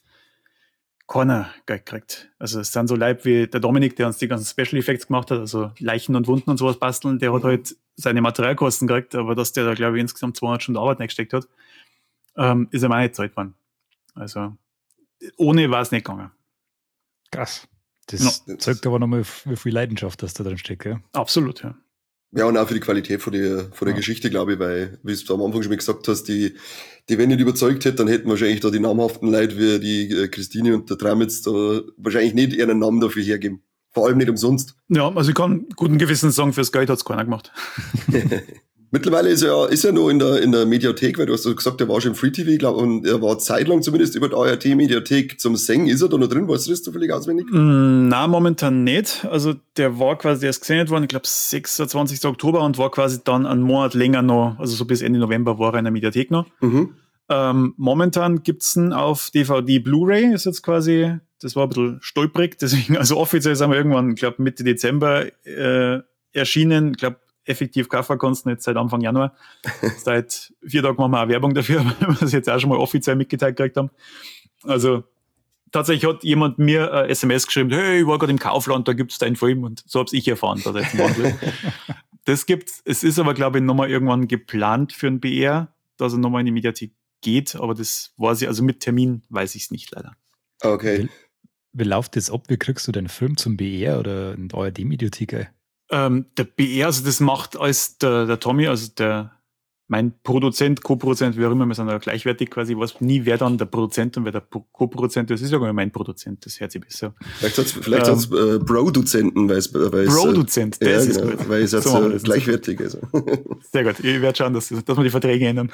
keiner Geld gekriegt. Also es sind so Leib wie der Dominik, der uns die ganzen Special Effects gemacht hat, also Leichen und Wunden und sowas basteln, der hat halt seine Materialkosten gekriegt, aber dass der da, glaube ich, insgesamt 200 Stunden Arbeit reingesteckt hat, ist ihm auch nicht gezahlt worden. Also ohne war es nicht gegangen. Krass. Das zeigt aber nochmal, wie viel Leidenschaft das da drin steckt, ja? Absolut, ja. Ja, und auch für die Qualität von der Geschichte, glaube ich, weil, wie du am Anfang schon mal gesagt hast, die wenn nicht überzeugt hätte, dann hätten wahrscheinlich da die namhaften Leute wie die Christine und der Tramitz da wahrscheinlich nicht ihren Namen dafür hergeben. Vor allem nicht umsonst. Ja, also ich kann guten Gewissens sagen, fürs Geld hat's keiner gemacht. Mittlerweile ist er noch in der Mediathek, weil du hast gesagt, er war schon im Free TV, glaube und er war zeitlang zumindest über die ART-Mediathek zum Singen. Ist er da noch drin? Weißt du das zufällig auswendig? Na, momentan nicht. Also der war quasi erst gesendet worden, ich glaube 26. Oktober und war quasi dann einen Monat länger noch, also so bis Ende November war er in der Mediathek noch. Mhm. Momentan gibt's ihn auf DVD Blu-ray, ist jetzt quasi, das war ein bisschen stolprig, deswegen, also offiziell sind wir irgendwann, ich glaube Mitte Dezember erschienen, ich glaube effektiv kaufen kannst du jetzt seit Anfang Januar. Seit 4 Tagen machen wir auch Werbung dafür, weil wir das jetzt auch schon mal offiziell mitgeteilt gekriegt haben. Also tatsächlich hat jemand mir SMS geschrieben, hey, ich war gerade im Kaufland, da gibt's deinen Film und so hab's ich erfahren, dass er jetzt einen Das gibt's, es ist aber glaube ich nochmal irgendwann geplant für einen BR, dass er nochmal in die Mediathek geht, aber das weiß ich, also mit Termin weiß ich es nicht leider. Okay. Wie läuft das ab? Wie kriegst du deinen Film zum BR oder in der ARD-Mediathek? Der BR, also das macht alles der Tommy, also mein Produzent, Co-Produzent, wie auch immer, wir sind ja gleichwertig quasi, ich weiß nie, wer dann der Produzent und wer der Co-Produzent ist. Das ist ja gar nicht mein Produzent, das hört sich besser. Vielleicht hat's Bro-Duzenten, weil es Bro-Duzent, das ist gut. Weil es jetzt so gleichwertig ist. Sehr gut, ich werde schauen, dass wir die Verträge ändern.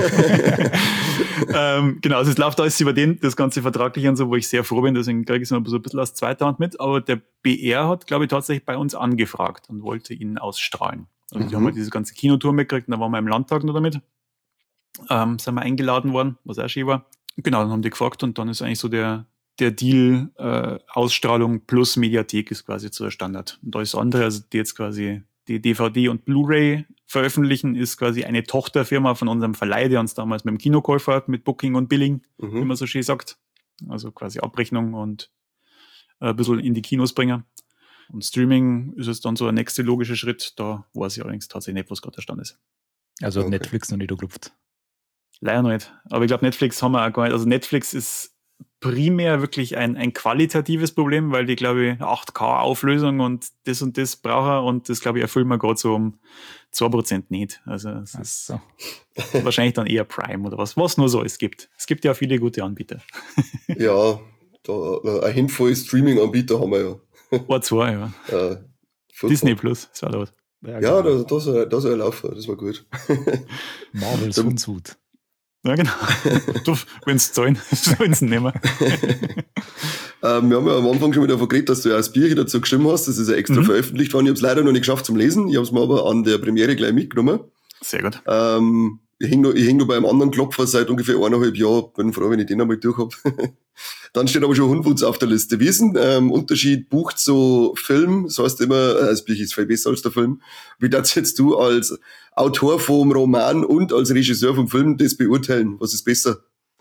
Genau, also es läuft alles über das ganze Vertragliche und so, wo ich sehr froh bin, deswegen kriege ich es noch so ein bisschen aus zweiter Hand mit, aber der BR hat, glaube ich, tatsächlich bei uns angefragt und wollte ihn ausstrahlen. Also die haben halt diese ganze Kinotour mitgekriegt und da waren wir im Landtag noch damit. Sind wir eingeladen worden, was auch schön war. Genau, dann haben die gefragt und dann ist eigentlich so der Deal Ausstrahlung plus Mediathek ist quasi so der Standard. Und alles andere, also die jetzt quasi die DVD und Blu-ray veröffentlichen, ist quasi eine Tochterfirma von unserem Verleih, der uns damals mit dem Kino geholfen hat, mit Booking und Billing, wie man so schön sagt. Also quasi Abrechnung und ein bisschen in die Kinos bringen. Und Streaming ist es dann so der nächste logische Schritt. Da weiß ich allerdings tatsächlich nicht, was gerade der Stand ist. Also Okay. Netflix noch nicht geklopft. Leider noch nicht. Aber ich glaube, Netflix haben wir auch gar nicht. Also Netflix ist primär wirklich ein qualitatives Problem, weil die, glaube ich, 8K-Auflösung und das brauchen und das, glaube ich, erfüllen wir gerade so um 2% nicht. Also es ist So. wahrscheinlich dann eher Prime oder was nur so es gibt. Es gibt ja viele gute Anbieter. Ja, da eine Handvoll Streaming-Anbieter haben wir ja. Oder 2, ja. Furchtbar. Disney Plus, das war laut. Ja, da soll er laufen, das war gut. Marvel's Hundshut. Ja, genau. Du, wenn es zahlen, sollen sie nehmen. Wir haben ja am Anfang schon wieder davon geredet, dass du ja das Bier dazu geschrieben hast. Das ist ja extra veröffentlicht worden. Ich habe es leider noch nicht geschafft zum Lesen. Ich habe es mir aber an der Premiere gleich mitgenommen. Sehr gut. Ich häng noch bei einem anderen Klopfer seit ungefähr 1,5 Jahren. Bin froh, wenn ich den einmal durch habe. Dann steht aber schon Hundwutz auf der Liste. Wie ist denn Unterschied Buch zu Film? Das heißt immer, das Buch ist viel besser als der Film. Wie darfst jetzt du als Autor vom Roman und als Regisseur vom Film das beurteilen? Was ist besser?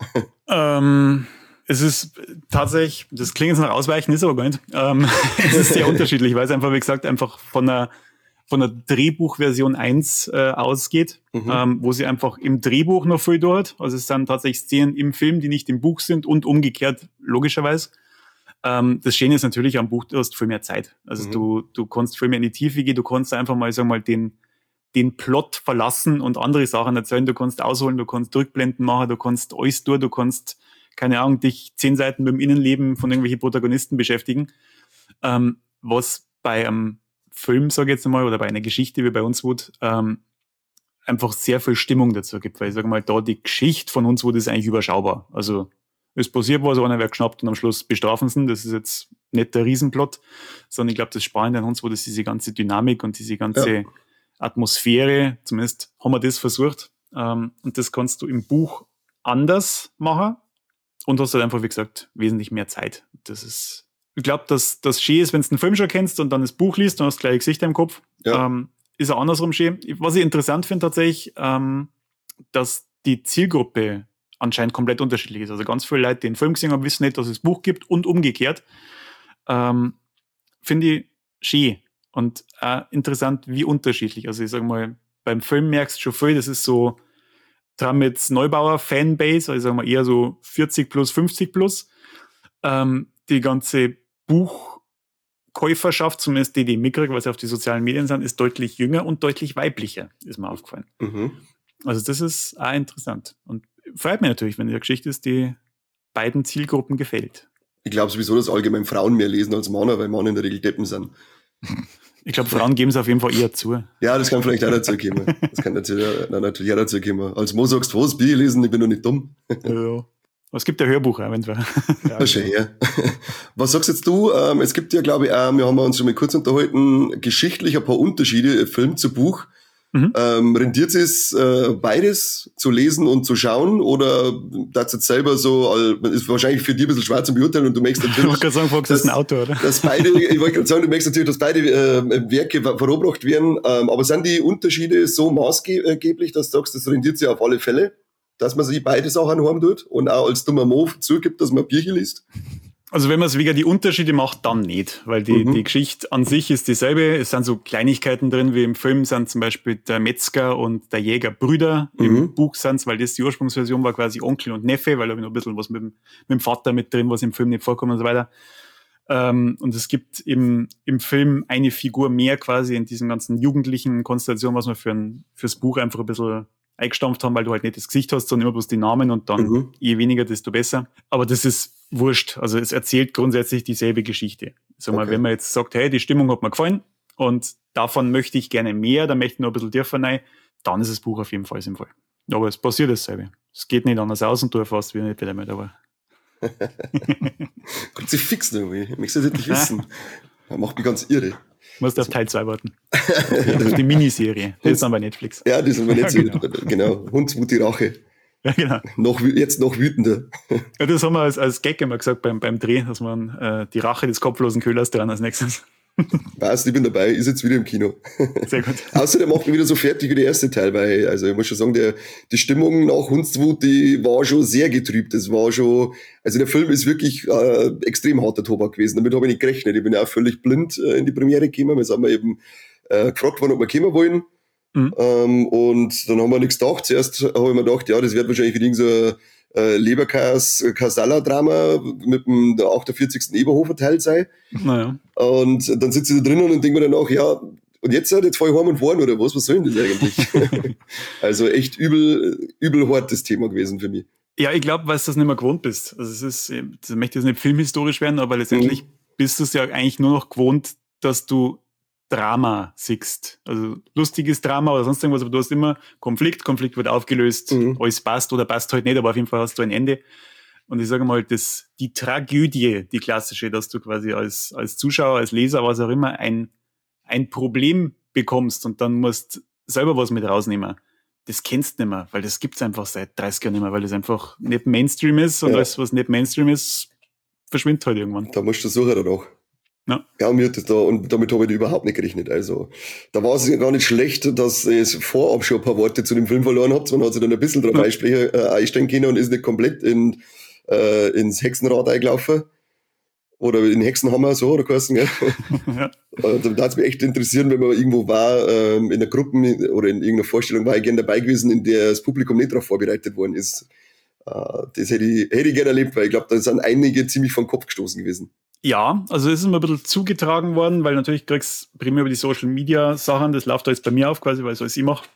Es ist tatsächlich, das klingt jetzt nach Ausweichen, ist aber gar nicht. Es ist sehr unterschiedlich, weil es einfach, wie gesagt, einfach von der von der Drehbuchversion 1 ausgeht, wo sie einfach im Drehbuch noch viel dort. Also es sind tatsächlich Szenen im Film, die nicht im Buch sind und umgekehrt, logischerweise. Das Schöne ist natürlich am Buch, du hast viel mehr Zeit. Also du kannst viel mehr in die Tiefe gehen, du kannst einfach mal, sagen wir mal, den Plot verlassen und andere Sachen erzählen. Du kannst ausholen, du kannst Rückblenden machen, du kannst alles tun, du kannst, keine Ahnung, dich 10 Seiten mit dem Innenleben von irgendwelchen Protagonisten beschäftigen. Was bei einem Film, sage ich jetzt mal, oder bei einer Geschichte wie bei Huntswood, einfach sehr viel Stimmung dazu gibt, weil ich sage mal, da die Geschichte von Huntswood ist eigentlich überschaubar. Also es passiert was, einer wird geschnappt und am Schluss bestrafen sie ihn. Das ist jetzt nicht der Riesenplot, sondern ich glaube, das Spannende an Huntswood ist diese ganze Dynamik und diese ganze Atmosphäre, zumindest haben wir das versucht. Und das kannst du im Buch anders machen und hast halt einfach, wie gesagt, wesentlich mehr Zeit. Das ist, ich glaube, dass das schön ist, wenn du den Film schon kennst und dann das Buch liest und hast gleich Gesichter im Kopf. Ja. Ist auch andersrum schön. Was ich interessant finde tatsächlich, dass die Zielgruppe anscheinend komplett unterschiedlich ist. Also ganz viele Leute, die den Film gesehen haben, wissen nicht, dass es Buch gibt und umgekehrt. Finde ich schön und interessant, wie unterschiedlich. Also ich sage mal, beim Film merkst du schon viel, das ist so Tramitz Neubauer Fanbase, also sagen wir eher so 40 plus, 50 plus. Die ganze Buchkäuferschaft, zumindest die mitkriegen, was auf die sozialen Medien sind, ist deutlich jünger und deutlich weiblicher, ist mir aufgefallen. Also das ist auch interessant und freut mich natürlich, wenn die Geschichte ist, die beiden Zielgruppen gefällt. Ich glaube sowieso, dass allgemein Frauen mehr lesen als Männer, weil Männer in der Regel Deppen sind. Ich glaube, Frauen geben es auf jeden Fall eher zu. Ja, das kann vielleicht auch dazu kommen. Das kann natürlich auch dazu kommen. Als Mo sagst, was, Bier lesen, ich bin doch nicht dumm. Ja. Es gibt ja Hörbuch auch, wenn wir. Ja, schön, ja. Was sagst jetzt du? Es gibt ja, glaube ich, auch, wir haben uns schon mal kurz unterhalten, geschichtlich ein paar Unterschiede, Film zu Buch. Rendiert es beides zu lesen und zu schauen oder das jetzt selber so, ist wahrscheinlich für dich ein bisschen schwer zu beurteilen und du möchtest natürlich... Ich wollte gerade sagen, Fox ist ein Autor, oder? Ich wollte gerade sagen, du möchtest natürlich, dass beide Werke verobrocht werden, aber sind die Unterschiede so maßgeblich, dass du sagst, das rendiert sich auf alle Fälle, dass man sich beide Sachen heim tut und auch als dummer Mo zugibt, dass man ein Bierchen liest? Also wenn man es wegen die Unterschiede macht, dann nicht, weil die Geschichte an sich ist dieselbe. Es sind so Kleinigkeiten drin, wie im Film sind zum Beispiel der Metzger und der Jäger Brüder. Im Buch sind es, weil das die Ursprungsversion war, quasi Onkel und Neffe, weil da habe ich noch ein bisschen was mit dem Vater mit drin, was im Film nicht vorkommt und so weiter. Und es gibt im Film eine Figur mehr quasi in diesen ganzen jugendlichen Konstellationen, was wir fürs Buch einfach ein bisschen eingestampft haben, weil du halt nicht das Gesicht hast, sondern immer bloß die Namen und dann je weniger, desto besser. Aber das ist wurscht. Also es erzählt grundsätzlich dieselbe Geschichte. Sag mal, wenn man jetzt sagt, hey, die Stimmung hat mir gefallen und davon möchte ich gerne mehr, da möchte ich noch ein bisschen tiefer rein, dann ist das Buch auf jeden Fall sinnvoll. Aber es passiert dasselbe. Es geht nicht anders aus und du erfährst wieder nicht wieder mit, aber... Kommt sie fix irgendwie. Ich möchte das nicht wissen. Das macht mich ganz irre. Du musst auf Teil 2 warten. Auf die Miniserie. Die ist dann bei Netflix. Ja, die ist bei Netflix. Genau. Hundswut die Rache. Ja, genau. Jetzt noch wütender. Ja, das haben wir als Gag immer gesagt beim Dreh, dass man die Rache des kopflosen Köhlers dran als nächstes. Passt, ich bin dabei, ist jetzt wieder im Kino. Sehr gut. Außerdem macht man wieder so fertig wie der erste Teil, weil, also ich muss schon sagen, die Stimmung nach Hundswut, die war schon sehr getrübt. Das war schon, also der Film ist wirklich extrem harter Tobak gewesen. Damit habe ich nicht gerechnet. Ich bin ja auch völlig blind in die Premiere gekommen. Wir sind wir eben gefragt worden, ob wir kommen wollen. Und dann haben wir nichts gedacht. Zuerst habe ich mir gedacht, ja, das wird wahrscheinlich wieder so ein Leberkas-Kasala-Drama mit dem der 48. Eberhofer-Teil sein. Naja. Und dann sitze ich da drinnen und denke mir danach, ja, und jetzt fahr ich heim und fahren oder was soll denn das eigentlich? Also echt übel hartes Thema gewesen für mich. Ja, ich glaube, weil du das nicht mehr gewohnt bist. Also das möchte jetzt nicht filmhistorisch werden, aber letztendlich bist du es ja eigentlich nur noch gewohnt, dass du Drama siehst. Also lustiges Drama oder sonst irgendwas, aber du hast immer Konflikt wird aufgelöst, alles passt oder passt halt nicht, aber auf jeden Fall hast du ein Ende. Und ich sage mal, die Tragödie, die klassische, dass du quasi als Zuschauer, als Leser, was auch immer, ein Problem bekommst und dann musst selber was mit rausnehmen. Das kennst du nicht mehr, weil das gibt's einfach seit 30 Jahren nicht mehr, weil das einfach nicht Mainstream ist und alles, was nicht Mainstream ist, verschwindet halt irgendwann. Da musst du suchen danach. Ja, mir hat das da, und damit habe ich überhaupt nicht gerechnet. Also, da war es ja gar nicht schlecht, dass es vorab schon ein paar Worte zu dem Film verloren habt. Man hat sich dann ein bisschen drauf einstellen können und ist nicht komplett ins Hexenrad eingelaufen. Oder in Hexenhammer, so, oder geheißen, gell? Ja. Da hat es mich echt interessieren, wenn man irgendwo war, in der Gruppe oder in irgendeiner Vorstellung war ich gerne dabei gewesen, in der das Publikum nicht darauf vorbereitet worden ist. Das hätte ich gerne erlebt, weil ich glaube, da sind einige ziemlich vom Kopf gestoßen gewesen. Ja, also es ist mir ein bisschen zugetragen worden, weil natürlich kriegst du primär über die Social Media Sachen, das läuft da jetzt bei mir auf quasi, weil ich alles ich mache.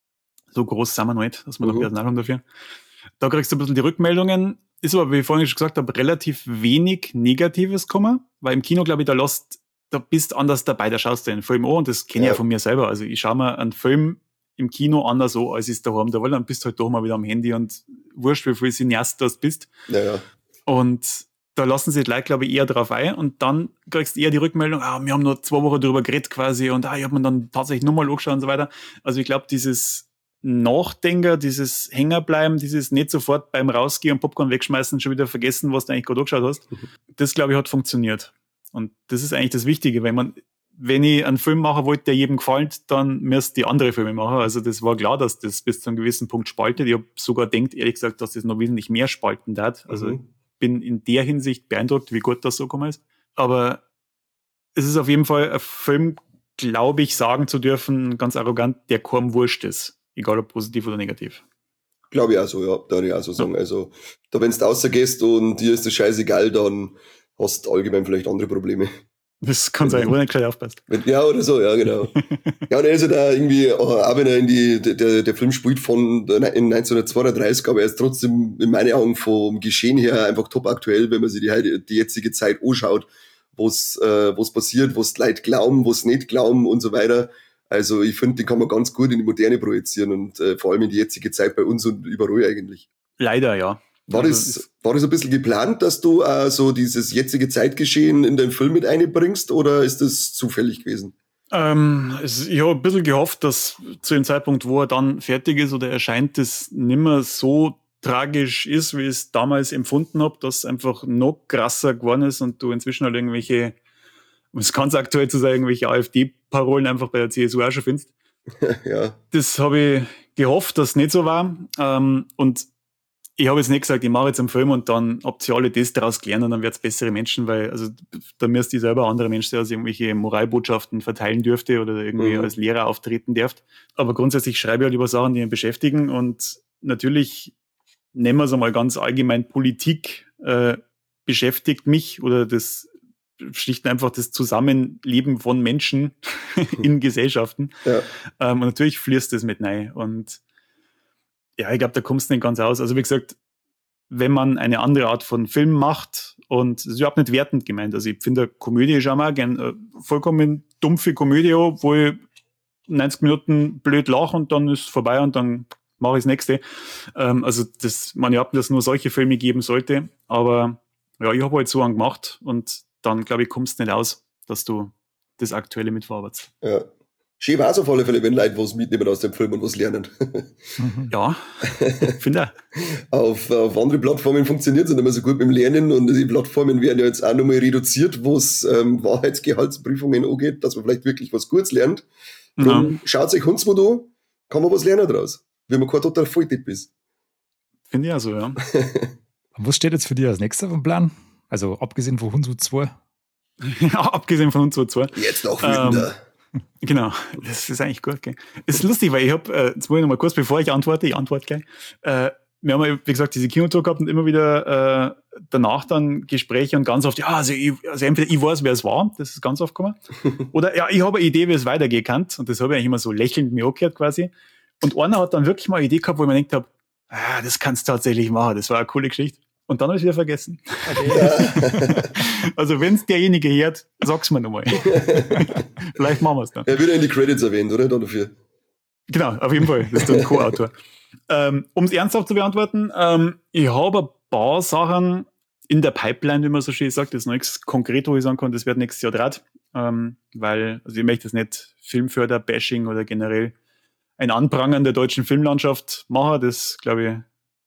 So groß sind wir noch nicht, dass wir da Personal haben dafür. Da kriegst du ein bisschen die Rückmeldungen. Ist aber, wie ich vorhin schon gesagt habe, relativ wenig Negatives kommen, weil im Kino, glaube ich, da bist anders dabei, da schaust du den Film an und das kenne ich ja von mir selber. Also ich schaue mir einen Film im Kino anders an, als ich es daheim. Da, weil dann bist du halt doch mal wieder am Handy und wurscht, wie viel Cineast du bist. Ja. Und da lassen sich die Leute, glaube ich, eher drauf ein und dann kriegst du eher die Rückmeldung, wir haben nur 2 Wochen darüber geredet quasi und ich habe mir dann tatsächlich nochmal angeschaut und so weiter. Also ich glaube, dieses Nachdenken, dieses Hängerbleiben, dieses nicht sofort beim Rausgehen und Popcorn wegschmeißen schon wieder vergessen, was du eigentlich gerade angeschaut hast, das, glaube ich, hat funktioniert. Und das ist eigentlich das Wichtige, wenn ich einen Film machen wollte, der jedem gefällt, dann müsste die andere Filme machen. Also das war klar, dass das bis zu einem gewissen Punkt spaltet. Ich habe sogar gedacht, ehrlich gesagt, dass das noch wesentlich mehr spalten hat. Also bin in der Hinsicht beeindruckt, wie gut das so gekommen ist. Aber es ist auf jeden Fall ein Film, glaube ich, sagen zu dürfen, ganz arrogant, der kaum wurscht ist. Egal ob positiv oder negativ. Glaube ich auch so, ja. Da würde ich auch so sagen. Also, da wenn du rausgehst und dir ist das scheißegal, dann hast du allgemein vielleicht andere Probleme. Das kann sein, wo du nicht gleich aufpasst. Ja, oder so, ja, genau. Ja, und er ist ja da irgendwie, auch wenn er der Film spielt in 1932, aber er ist trotzdem in meinen Augen vom Geschehen her einfach top aktuell, wenn man sich die jetzige Zeit anschaut, was passiert, was die Leute glauben, was nicht glauben und so weiter. Also ich finde, den kann man ganz gut in die Moderne projizieren und vor allem in die jetzige Zeit bei uns und überall eigentlich. Leider, ja. War das ein bisschen geplant, dass du so dieses jetzige Zeitgeschehen in den Film mit einbringst oder ist das zufällig gewesen? Ich habe ein bisschen gehofft, dass zu dem Zeitpunkt, wo er dann fertig ist oder erscheint, das nimmer so tragisch ist, wie ich es damals empfunden habe, dass es einfach noch krasser geworden ist und du inzwischen halt irgendwelche, um es ganz aktuell zu sagen, irgendwelche AfD-Parolen einfach bei der CSU auch schon findest. Ja. Das habe ich gehofft, dass es nicht so war. Und ich habe jetzt nicht gesagt, ich mache jetzt einen Film und dann habt ihr alle das daraus gelernt und dann wird's bessere Menschen, weil also da müsst ihr selber andere Menschen, der irgendwelche Moralbotschaften verteilen dürfte oder irgendwie als Lehrer auftreten dürft. Aber grundsätzlich schreibe ich halt über Sachen, die mich beschäftigen und natürlich nehmen wir es einmal ganz allgemein, Politik beschäftigt mich oder das schlicht und einfach das Zusammenleben von Menschen in Gesellschaften. Ja. Und natürlich fließt das mit rein und ja, ich glaube, da kommst du nicht ganz aus. Also wie gesagt, wenn man eine andere Art von Film macht und das ist überhaupt nicht wertend gemeint. Also ich finde, Komödie ist auch mal vollkommen dumpfe Komödie, wo ich 90 Minuten blöd lache und dann ist es vorbei und dann mache ich das nächste. Also das, man ja, dass nur solche Filme geben sollte. Aber ja, ich habe halt so einen gemacht und dann, glaube ich, kommst du nicht aus, dass du das Aktuelle mitverarbeitest. Ja. Schön war es auf alle Fälle, wenn Leute was mitnehmen aus dem Film und was lernen. Ja, finde ich. Auf andere Plattformen funktioniert es nicht mehr so gut mit dem Lernen und die Plattformen werden ja jetzt auch nochmal reduziert, was Wahrheitsgehaltsprüfungen angeht, dass man vielleicht wirklich was Gutes lernt. Drum schaut euch Hundsmut an, kann man was lernen draus, wenn man kein total Volltipp ist. Finde ich auch so, ja. Was steht jetzt für dich als nächster auf dem Plan? Also abgesehen von Hundsmut 2? Ja, abgesehen von Hundsmut 2. Jetzt noch wütender. Genau, das ist eigentlich gut, gell. Es ist lustig, weil jetzt muss ich noch mal kurz, bevor ich antworte gleich. Wir haben ja, wie gesagt, diese Kinotour gehabt und immer wieder danach dann Gespräche und ganz oft, ja, also entweder ich weiß, wer es war, das ist ganz oft gekommen, oder ja, ich habe eine Idee, wie es weitergehen kann und das habe ich eigentlich immer so lächelnd mir angehört quasi. Und einer hat dann wirklich mal eine Idee gehabt, wo ich mir gedacht habe, das kannst du tatsächlich machen, das war eine coole Geschichte. Und dann habe ich es wieder vergessen. Okay. Also wenn es derjenige hört, sag's mir nochmal. Vielleicht machen wir es dann. Er wird in die Credits erwähnt, oder? Dann dafür. Genau, auf jeden Fall. Das ist ein Co-Autor. Um es ernsthaft zu beantworten, ich habe ein paar Sachen in der Pipeline, wie man so schön sagt. Das ist noch nichts konkret, wo ich sagen kann, das wird nächstes Jahr draht. Weil, also ich möchte das nicht Filmförder-Bashing oder generell ein Anprangern der deutschen Filmlandschaft machen. Das, glaube ich,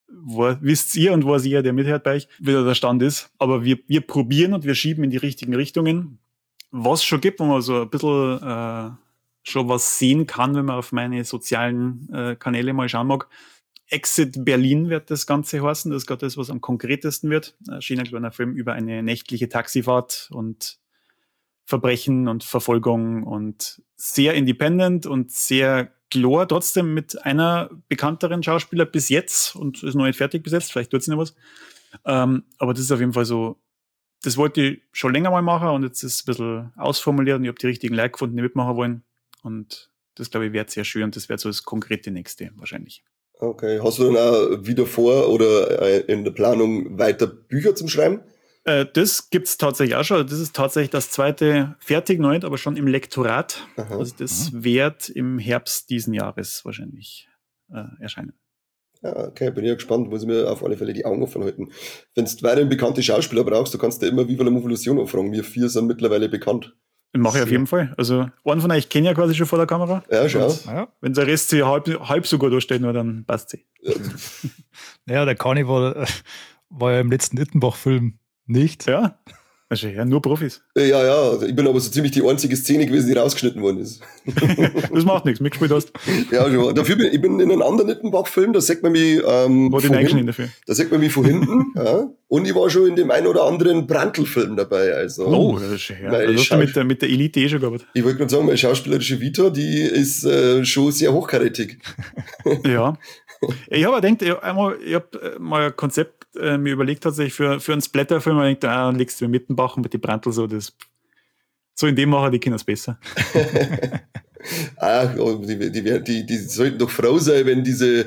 wisst ihr und weiß ihr, der mithört bei euch, wie der Stand ist. Aber wir probieren und wir schieben in die richtigen Richtungen. Was es schon gibt, wo man so ein bisschen schon was sehen kann, wenn man auf meine sozialen Kanäle mal schauen mag. Exit Berlin wird das Ganze heißen. Das ist gerade das, was am konkretesten wird. Ein schöner kleiner Film über eine nächtliche Taxifahrt und Verbrechen und Verfolgung und sehr independent und sehr klar, trotzdem mit einer bekannteren Schauspieler bis jetzt und ist noch nicht fertig besetzt, vielleicht tut sie noch was. Aber das ist auf jeden Fall so, das wollte ich schon länger mal machen und jetzt ist es ein bisschen ausformuliert und ich habe die richtigen Leute gefunden, die mitmachen wollen. Und das, glaube ich, wird sehr schön und das wird so das konkrete nächste wahrscheinlich. Okay. Hast du dann auch wieder vor oder in der Planung weiter Bücher zum Schreiben? Das gibt's tatsächlich auch schon. Das ist tatsächlich das zweite, fertig noch nicht, aber schon im Lektorat. Aha. Also das wird im Herbst diesen Jahres wahrscheinlich erscheinen. Ja, okay, bin ja gespannt, muss ich mir auf alle Fälle die Augen offen halten. Wenn du weiterhin bekannte Schauspieler brauchst, du kannst dir immer Viva la Movolution anfragen. Wir 4 sind mittlerweile bekannt. Den mache ich auf jeden Fall. Also einen von euch kenne ich ja quasi schon vor der Kamera. Ja, schau. Ja. Wenn der Rest sich halb so gut durchsteht, nur dann passt sie. Ja, der Kani war ja im letzten Ittenbach-Film nicht. Ja, also, ja, nur Profis. Ja, also ich bin aber so ziemlich die einzige Szene gewesen, die rausgeschnitten worden ist. Das macht nichts, mitgespielt hast. Ja, schon. Dafür ich bin in einem anderen Ittenbach-Film, da sieht man mich Wo den eingeschnitten dafür. da sieht man mich von hinten. Ja. Und ich war schon in dem ein oder anderen Brandl-Film dabei. Also, Oh, das ist schön. Ja. Weil Das hast du mit der Elite eh schon gehabt. ich wollte gerade sagen, meine schauspielerische Vita, die ist schon sehr hochkarätig. Ja. Ich habe gedacht, ich habe mal ein Konzept mir überlegt, tatsächlich für einen Splatter-Film. Ich dachte, dann legst du Mittenbach mit die Brandl so. So in dem machen die Kinder es besser. Die sollten doch froh sein, wenn diese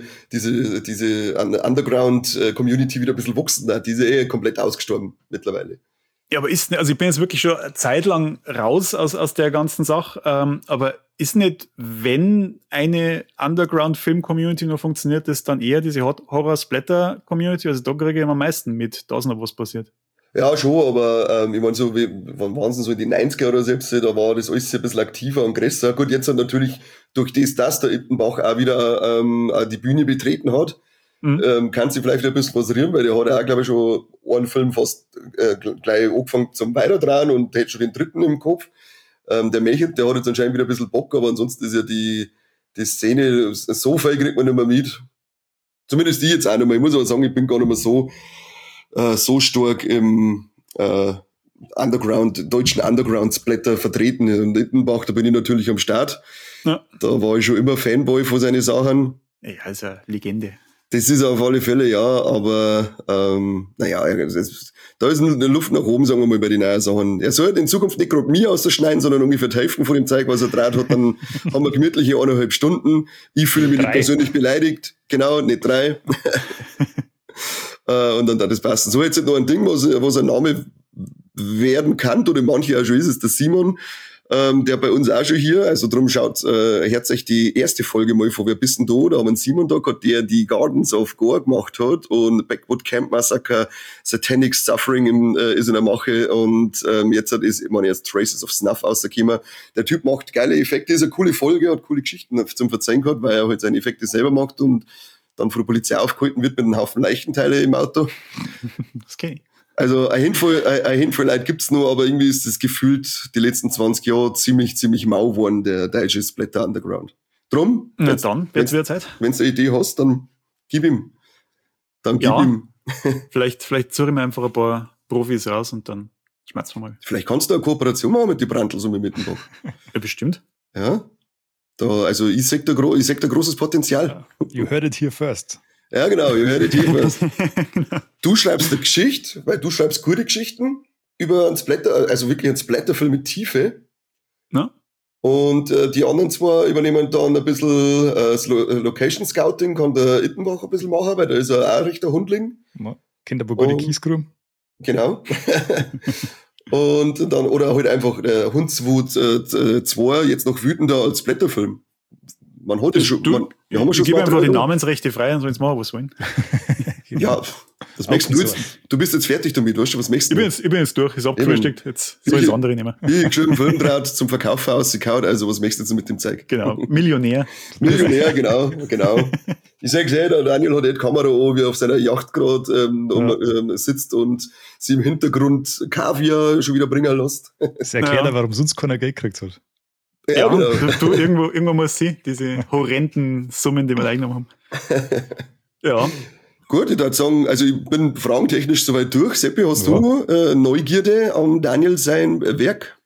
Underground-Community wieder ein bisschen wachsen hat. Die ist ja komplett ausgestorben mittlerweile. Ja, aber also ich bin jetzt wirklich schon eine Zeit lang raus aus der ganzen Sache, aber ist nicht, wenn eine Underground-Film-Community noch funktioniert, das dann eher diese Horror-Splatter-Community? Also da kriege ich am meisten mit, da ist noch was passiert. Ja, schon, aber ich meine, so wann waren es denn so in die 90er oder selbst, da war das alles ein bisschen aktiver und größer. Gut, jetzt hat natürlich durch das der Ittenbach auch wieder die Bühne betreten hat, kann sich vielleicht ein bisschen was rühren, weil der hat ja auch, glaube ich, schon einen Film fast gleich angefangen zum Weiterdrehen und der hat schon den dritten im Kopf. Der Mechert, der hat jetzt anscheinend wieder ein bisschen Bock, aber ansonsten ist ja die Szene, so viel kriegt man nicht mehr mit. Zumindest die jetzt auch nicht mehr. Ich muss aber sagen, ich bin gar nicht mehr so stark im deutschen Underground-Splatter vertreten. In Ittenbach, da bin ich natürlich am Start. Ja. Da war ich schon immer Fanboy von seinen Sachen. Ja, ist eine Legende. Das ist auf alle Fälle, ja, aber da ist eine Luft nach oben, sagen wir mal, bei den neuen Sachen. Er soll in Zukunft nicht gerade mir ausschneiden, sondern ungefähr die Hälfte von dem Zeug, was er draht hat, dann haben wir gemütliche 1,5 Stunden. Ich fühle mich nicht persönlich beleidigt. Genau, nicht 3. Und dann das passen. So, jetzt noch ein Ding, was ein Name werden kann, oder manche auch schon ist der Simon, der bei uns auch schon hier, also drum hört euch die erste Folge mal vor, wer bist denn da? Da haben wir einen Simon da gehabt, der die Gardens of Gore gemacht hat und Backwood Camp Massacre, Satanic Suffering ist in der Mache und jetzt Traces of Snuff rausgekommen. Der Typ macht geile Effekte, ist eine coole Folge, hat coole Geschichten zum Verzeihen gehabt, weil er halt seine Effekte selber macht und dann von der Polizei aufgehalten wird mit einem Haufen Leichenteile im Auto. Das kenn ich. Also ein Handvoll Leute gibt's noch, aber irgendwie ist das gefühlt die letzten 20 Jahre ziemlich mau geworden, der deutsche Splatter Underground. Drum, dann wird's wieder Zeit. Wenn du eine Idee hast, dann gib ihm. Vielleicht suche ich mir einfach ein paar Profis raus und dann schmerzen wir mal. Vielleicht kannst du eine Kooperation machen mit den Brandl, so mit Mittenbach. Ja, bestimmt. Ja. Also ich sag da großes Potenzial. You heard it here first. Ja, genau, you heard it here first. Genau. Du schreibst eine Geschichte, weil du schreibst gute Geschichten über einen Splatter, also wirklich einen Splatterfilm mit Tiefe. Ja. Und die anderen zwei übernehmen dann ein bisschen Location Scouting, kann der Ittenbach ein bisschen machen, weil da ist er auch recht der Hundling. Kinderburg Kiesgrum. Genau. Und dann, oder halt einfach Hundswut 2, jetzt noch wütender als Splatterfilm. Man hat ja schon. Ich gebe einfach die Namensrechte frei und sollen es machen, was wollen. Ja, das möchtest du jetzt. Du bist jetzt fertig damit, weißt du, was möchtest du? Ich bin jetzt durch, ist abgefrühstückt, jetzt soll ich das andere nehmen. Ich geschrieben Film draht, zum Verkauf ausgekaut, also was möchtest du jetzt mit dem Zeug? Genau, Millionär, genau. Ich sag's der Daniel hat die Kamera an, wie er auf seiner Yacht gerade sitzt und sie im Hintergrund Kaviar schon wieder bringen lässt. Das erklärt warum sonst keiner Geld gekriegt hat. Ja, genau. du irgendwo muss sie, diese horrenden Summen, die wir eingenommen haben. Ja. Gut, ich würde sagen, also ich bin fragentechnisch soweit durch. Seppi, hast du Neugierde an Daniel sein Werk?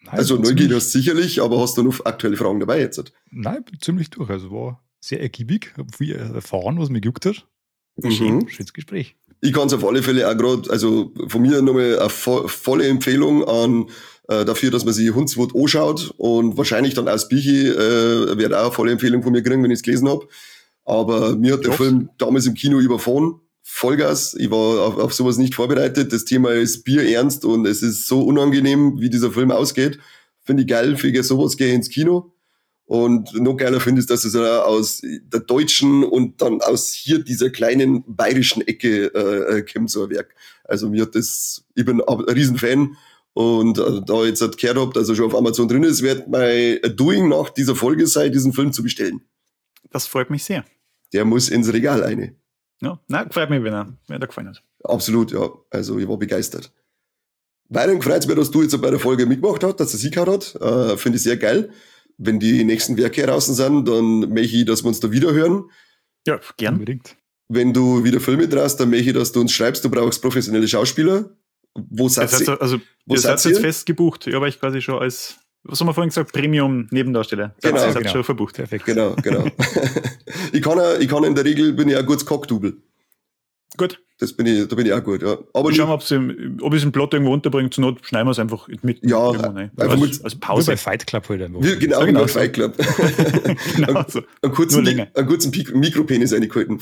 Also Neugier hast du sicherlich, aber hast du noch aktuelle Fragen dabei jetzt? Nein, ich bin ziemlich durch. Also war sehr ergiebig, habe viel erfahren, was mich gejuckt hat. Schönes Gespräch. Ich kann es auf alle Fälle auch gerade, also von mir nochmal eine volle Empfehlung an dafür, dass man sich Hundswut anschaut und wahrscheinlich dann aus Bichi wird auch eine volle Empfehlung von mir kriegen, wenn ich es gelesen habe. Aber mir hat der Film damals im Kino überfahren. Vollgas. Ich war auf sowas nicht vorbereitet. Das Thema ist bierernst und es ist so unangenehm, wie dieser Film ausgeht. Finde ich geil, für sowas gehe ich ins Kino. Und noch geiler finde ich, dass es aus der deutschen und dann aus hier dieser kleinen bayerischen Ecke kommt, so ein Werk. Also mir hat das, ich bin ein Riesenfan. Und da jetzt gehört habt, also schon auf Amazon drin ist, wird mein Doing nach dieser Folge sein, diesen Film zu bestellen. Das freut mich sehr. Der muss ins Regal rein. Ja, nein, freut mich, wenn er gefallen hat. Absolut, ja. Also ich war begeistert. Weiterhin freut es mich, dass du jetzt bei der Folge mitgemacht hast, dass er Sieg hat. Finde ich sehr geil. Wenn die nächsten Werke draußen sind, dann möchte ich, dass wir uns da wieder hören. Ja, gern. Unbedingt. Wenn du wieder Filme traust, dann möchte ich, dass du uns schreibst, du brauchst professionelle Schauspieler. Wo seid ihr? Also, ihr seid jetzt fest gebucht. Ich habe euch quasi schon als, was haben wir vorhin gesagt, Premium-Nebendarsteller. Genau. Ihr seid schon verbucht. Perfekt. Genau. ich kann in der Regel, bin ich auch gutes Cockdouble. Gut. Da bin ich auch gut, ja. Aber schauen wir, ob ich es im Plot irgendwo unterbringe. Zur Not schneiden wir es einfach mit. Ja, einfach als Pause. Wie bei Fight Club halt einfach. Genau, bei Fight Club. Genau so. Einen kurzen Mikropenis reingehalten.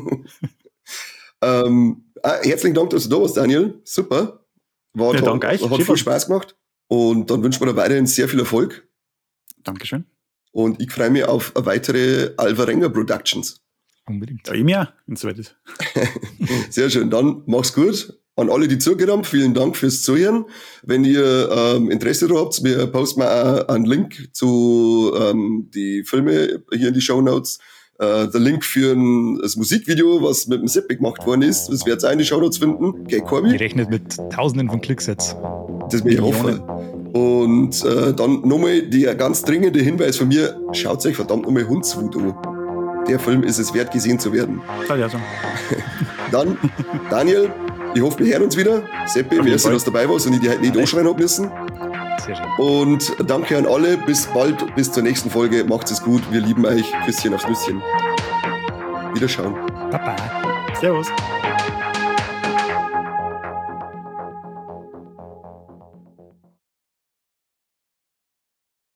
Herzlichen Dank, dass du da warst, Daniel. Super. Danke euch. Hat viel Spaß gemacht. Und dann wünschen wir dir weiterhin sehr viel Erfolg. Dankeschön. Und ich freue mich auf weitere Alvarenga Productions. Unbedingt. Ja, ich mir, wenn es soweit ist. Sehr schön. Dann mach's gut. An alle, die zugehört haben, vielen Dank fürs Zuhören. Wenn ihr Interesse daran habt, wir posten auch einen Link zu die Filme hier in die Shownotes. Der Link für das Musikvideo, was mit dem Seppi gemacht worden ist, das werdet ihr in die Shownotes finden. Okay, Corby? Ich rechne mit Tausenden von Klicks jetzt. Das will ich hoffen. Und dann nochmal der ganz dringende Hinweis von mir, schaut euch verdammt nochmal Hundswut an. Der Film ist es wert, gesehen zu werden. Ja, so. Dann, Daniel, ich hoffe, wir hören uns wieder. Seppi, merci, dass du dabei warst und ich die halt nicht anschreien habe müssen. Sehr schön. Und danke an alle. Bis bald, bis zur nächsten Folge. Macht's es gut. Wir lieben euch. Küsschen aufs Nüsschen. Wiederschauen. Baba. Servus.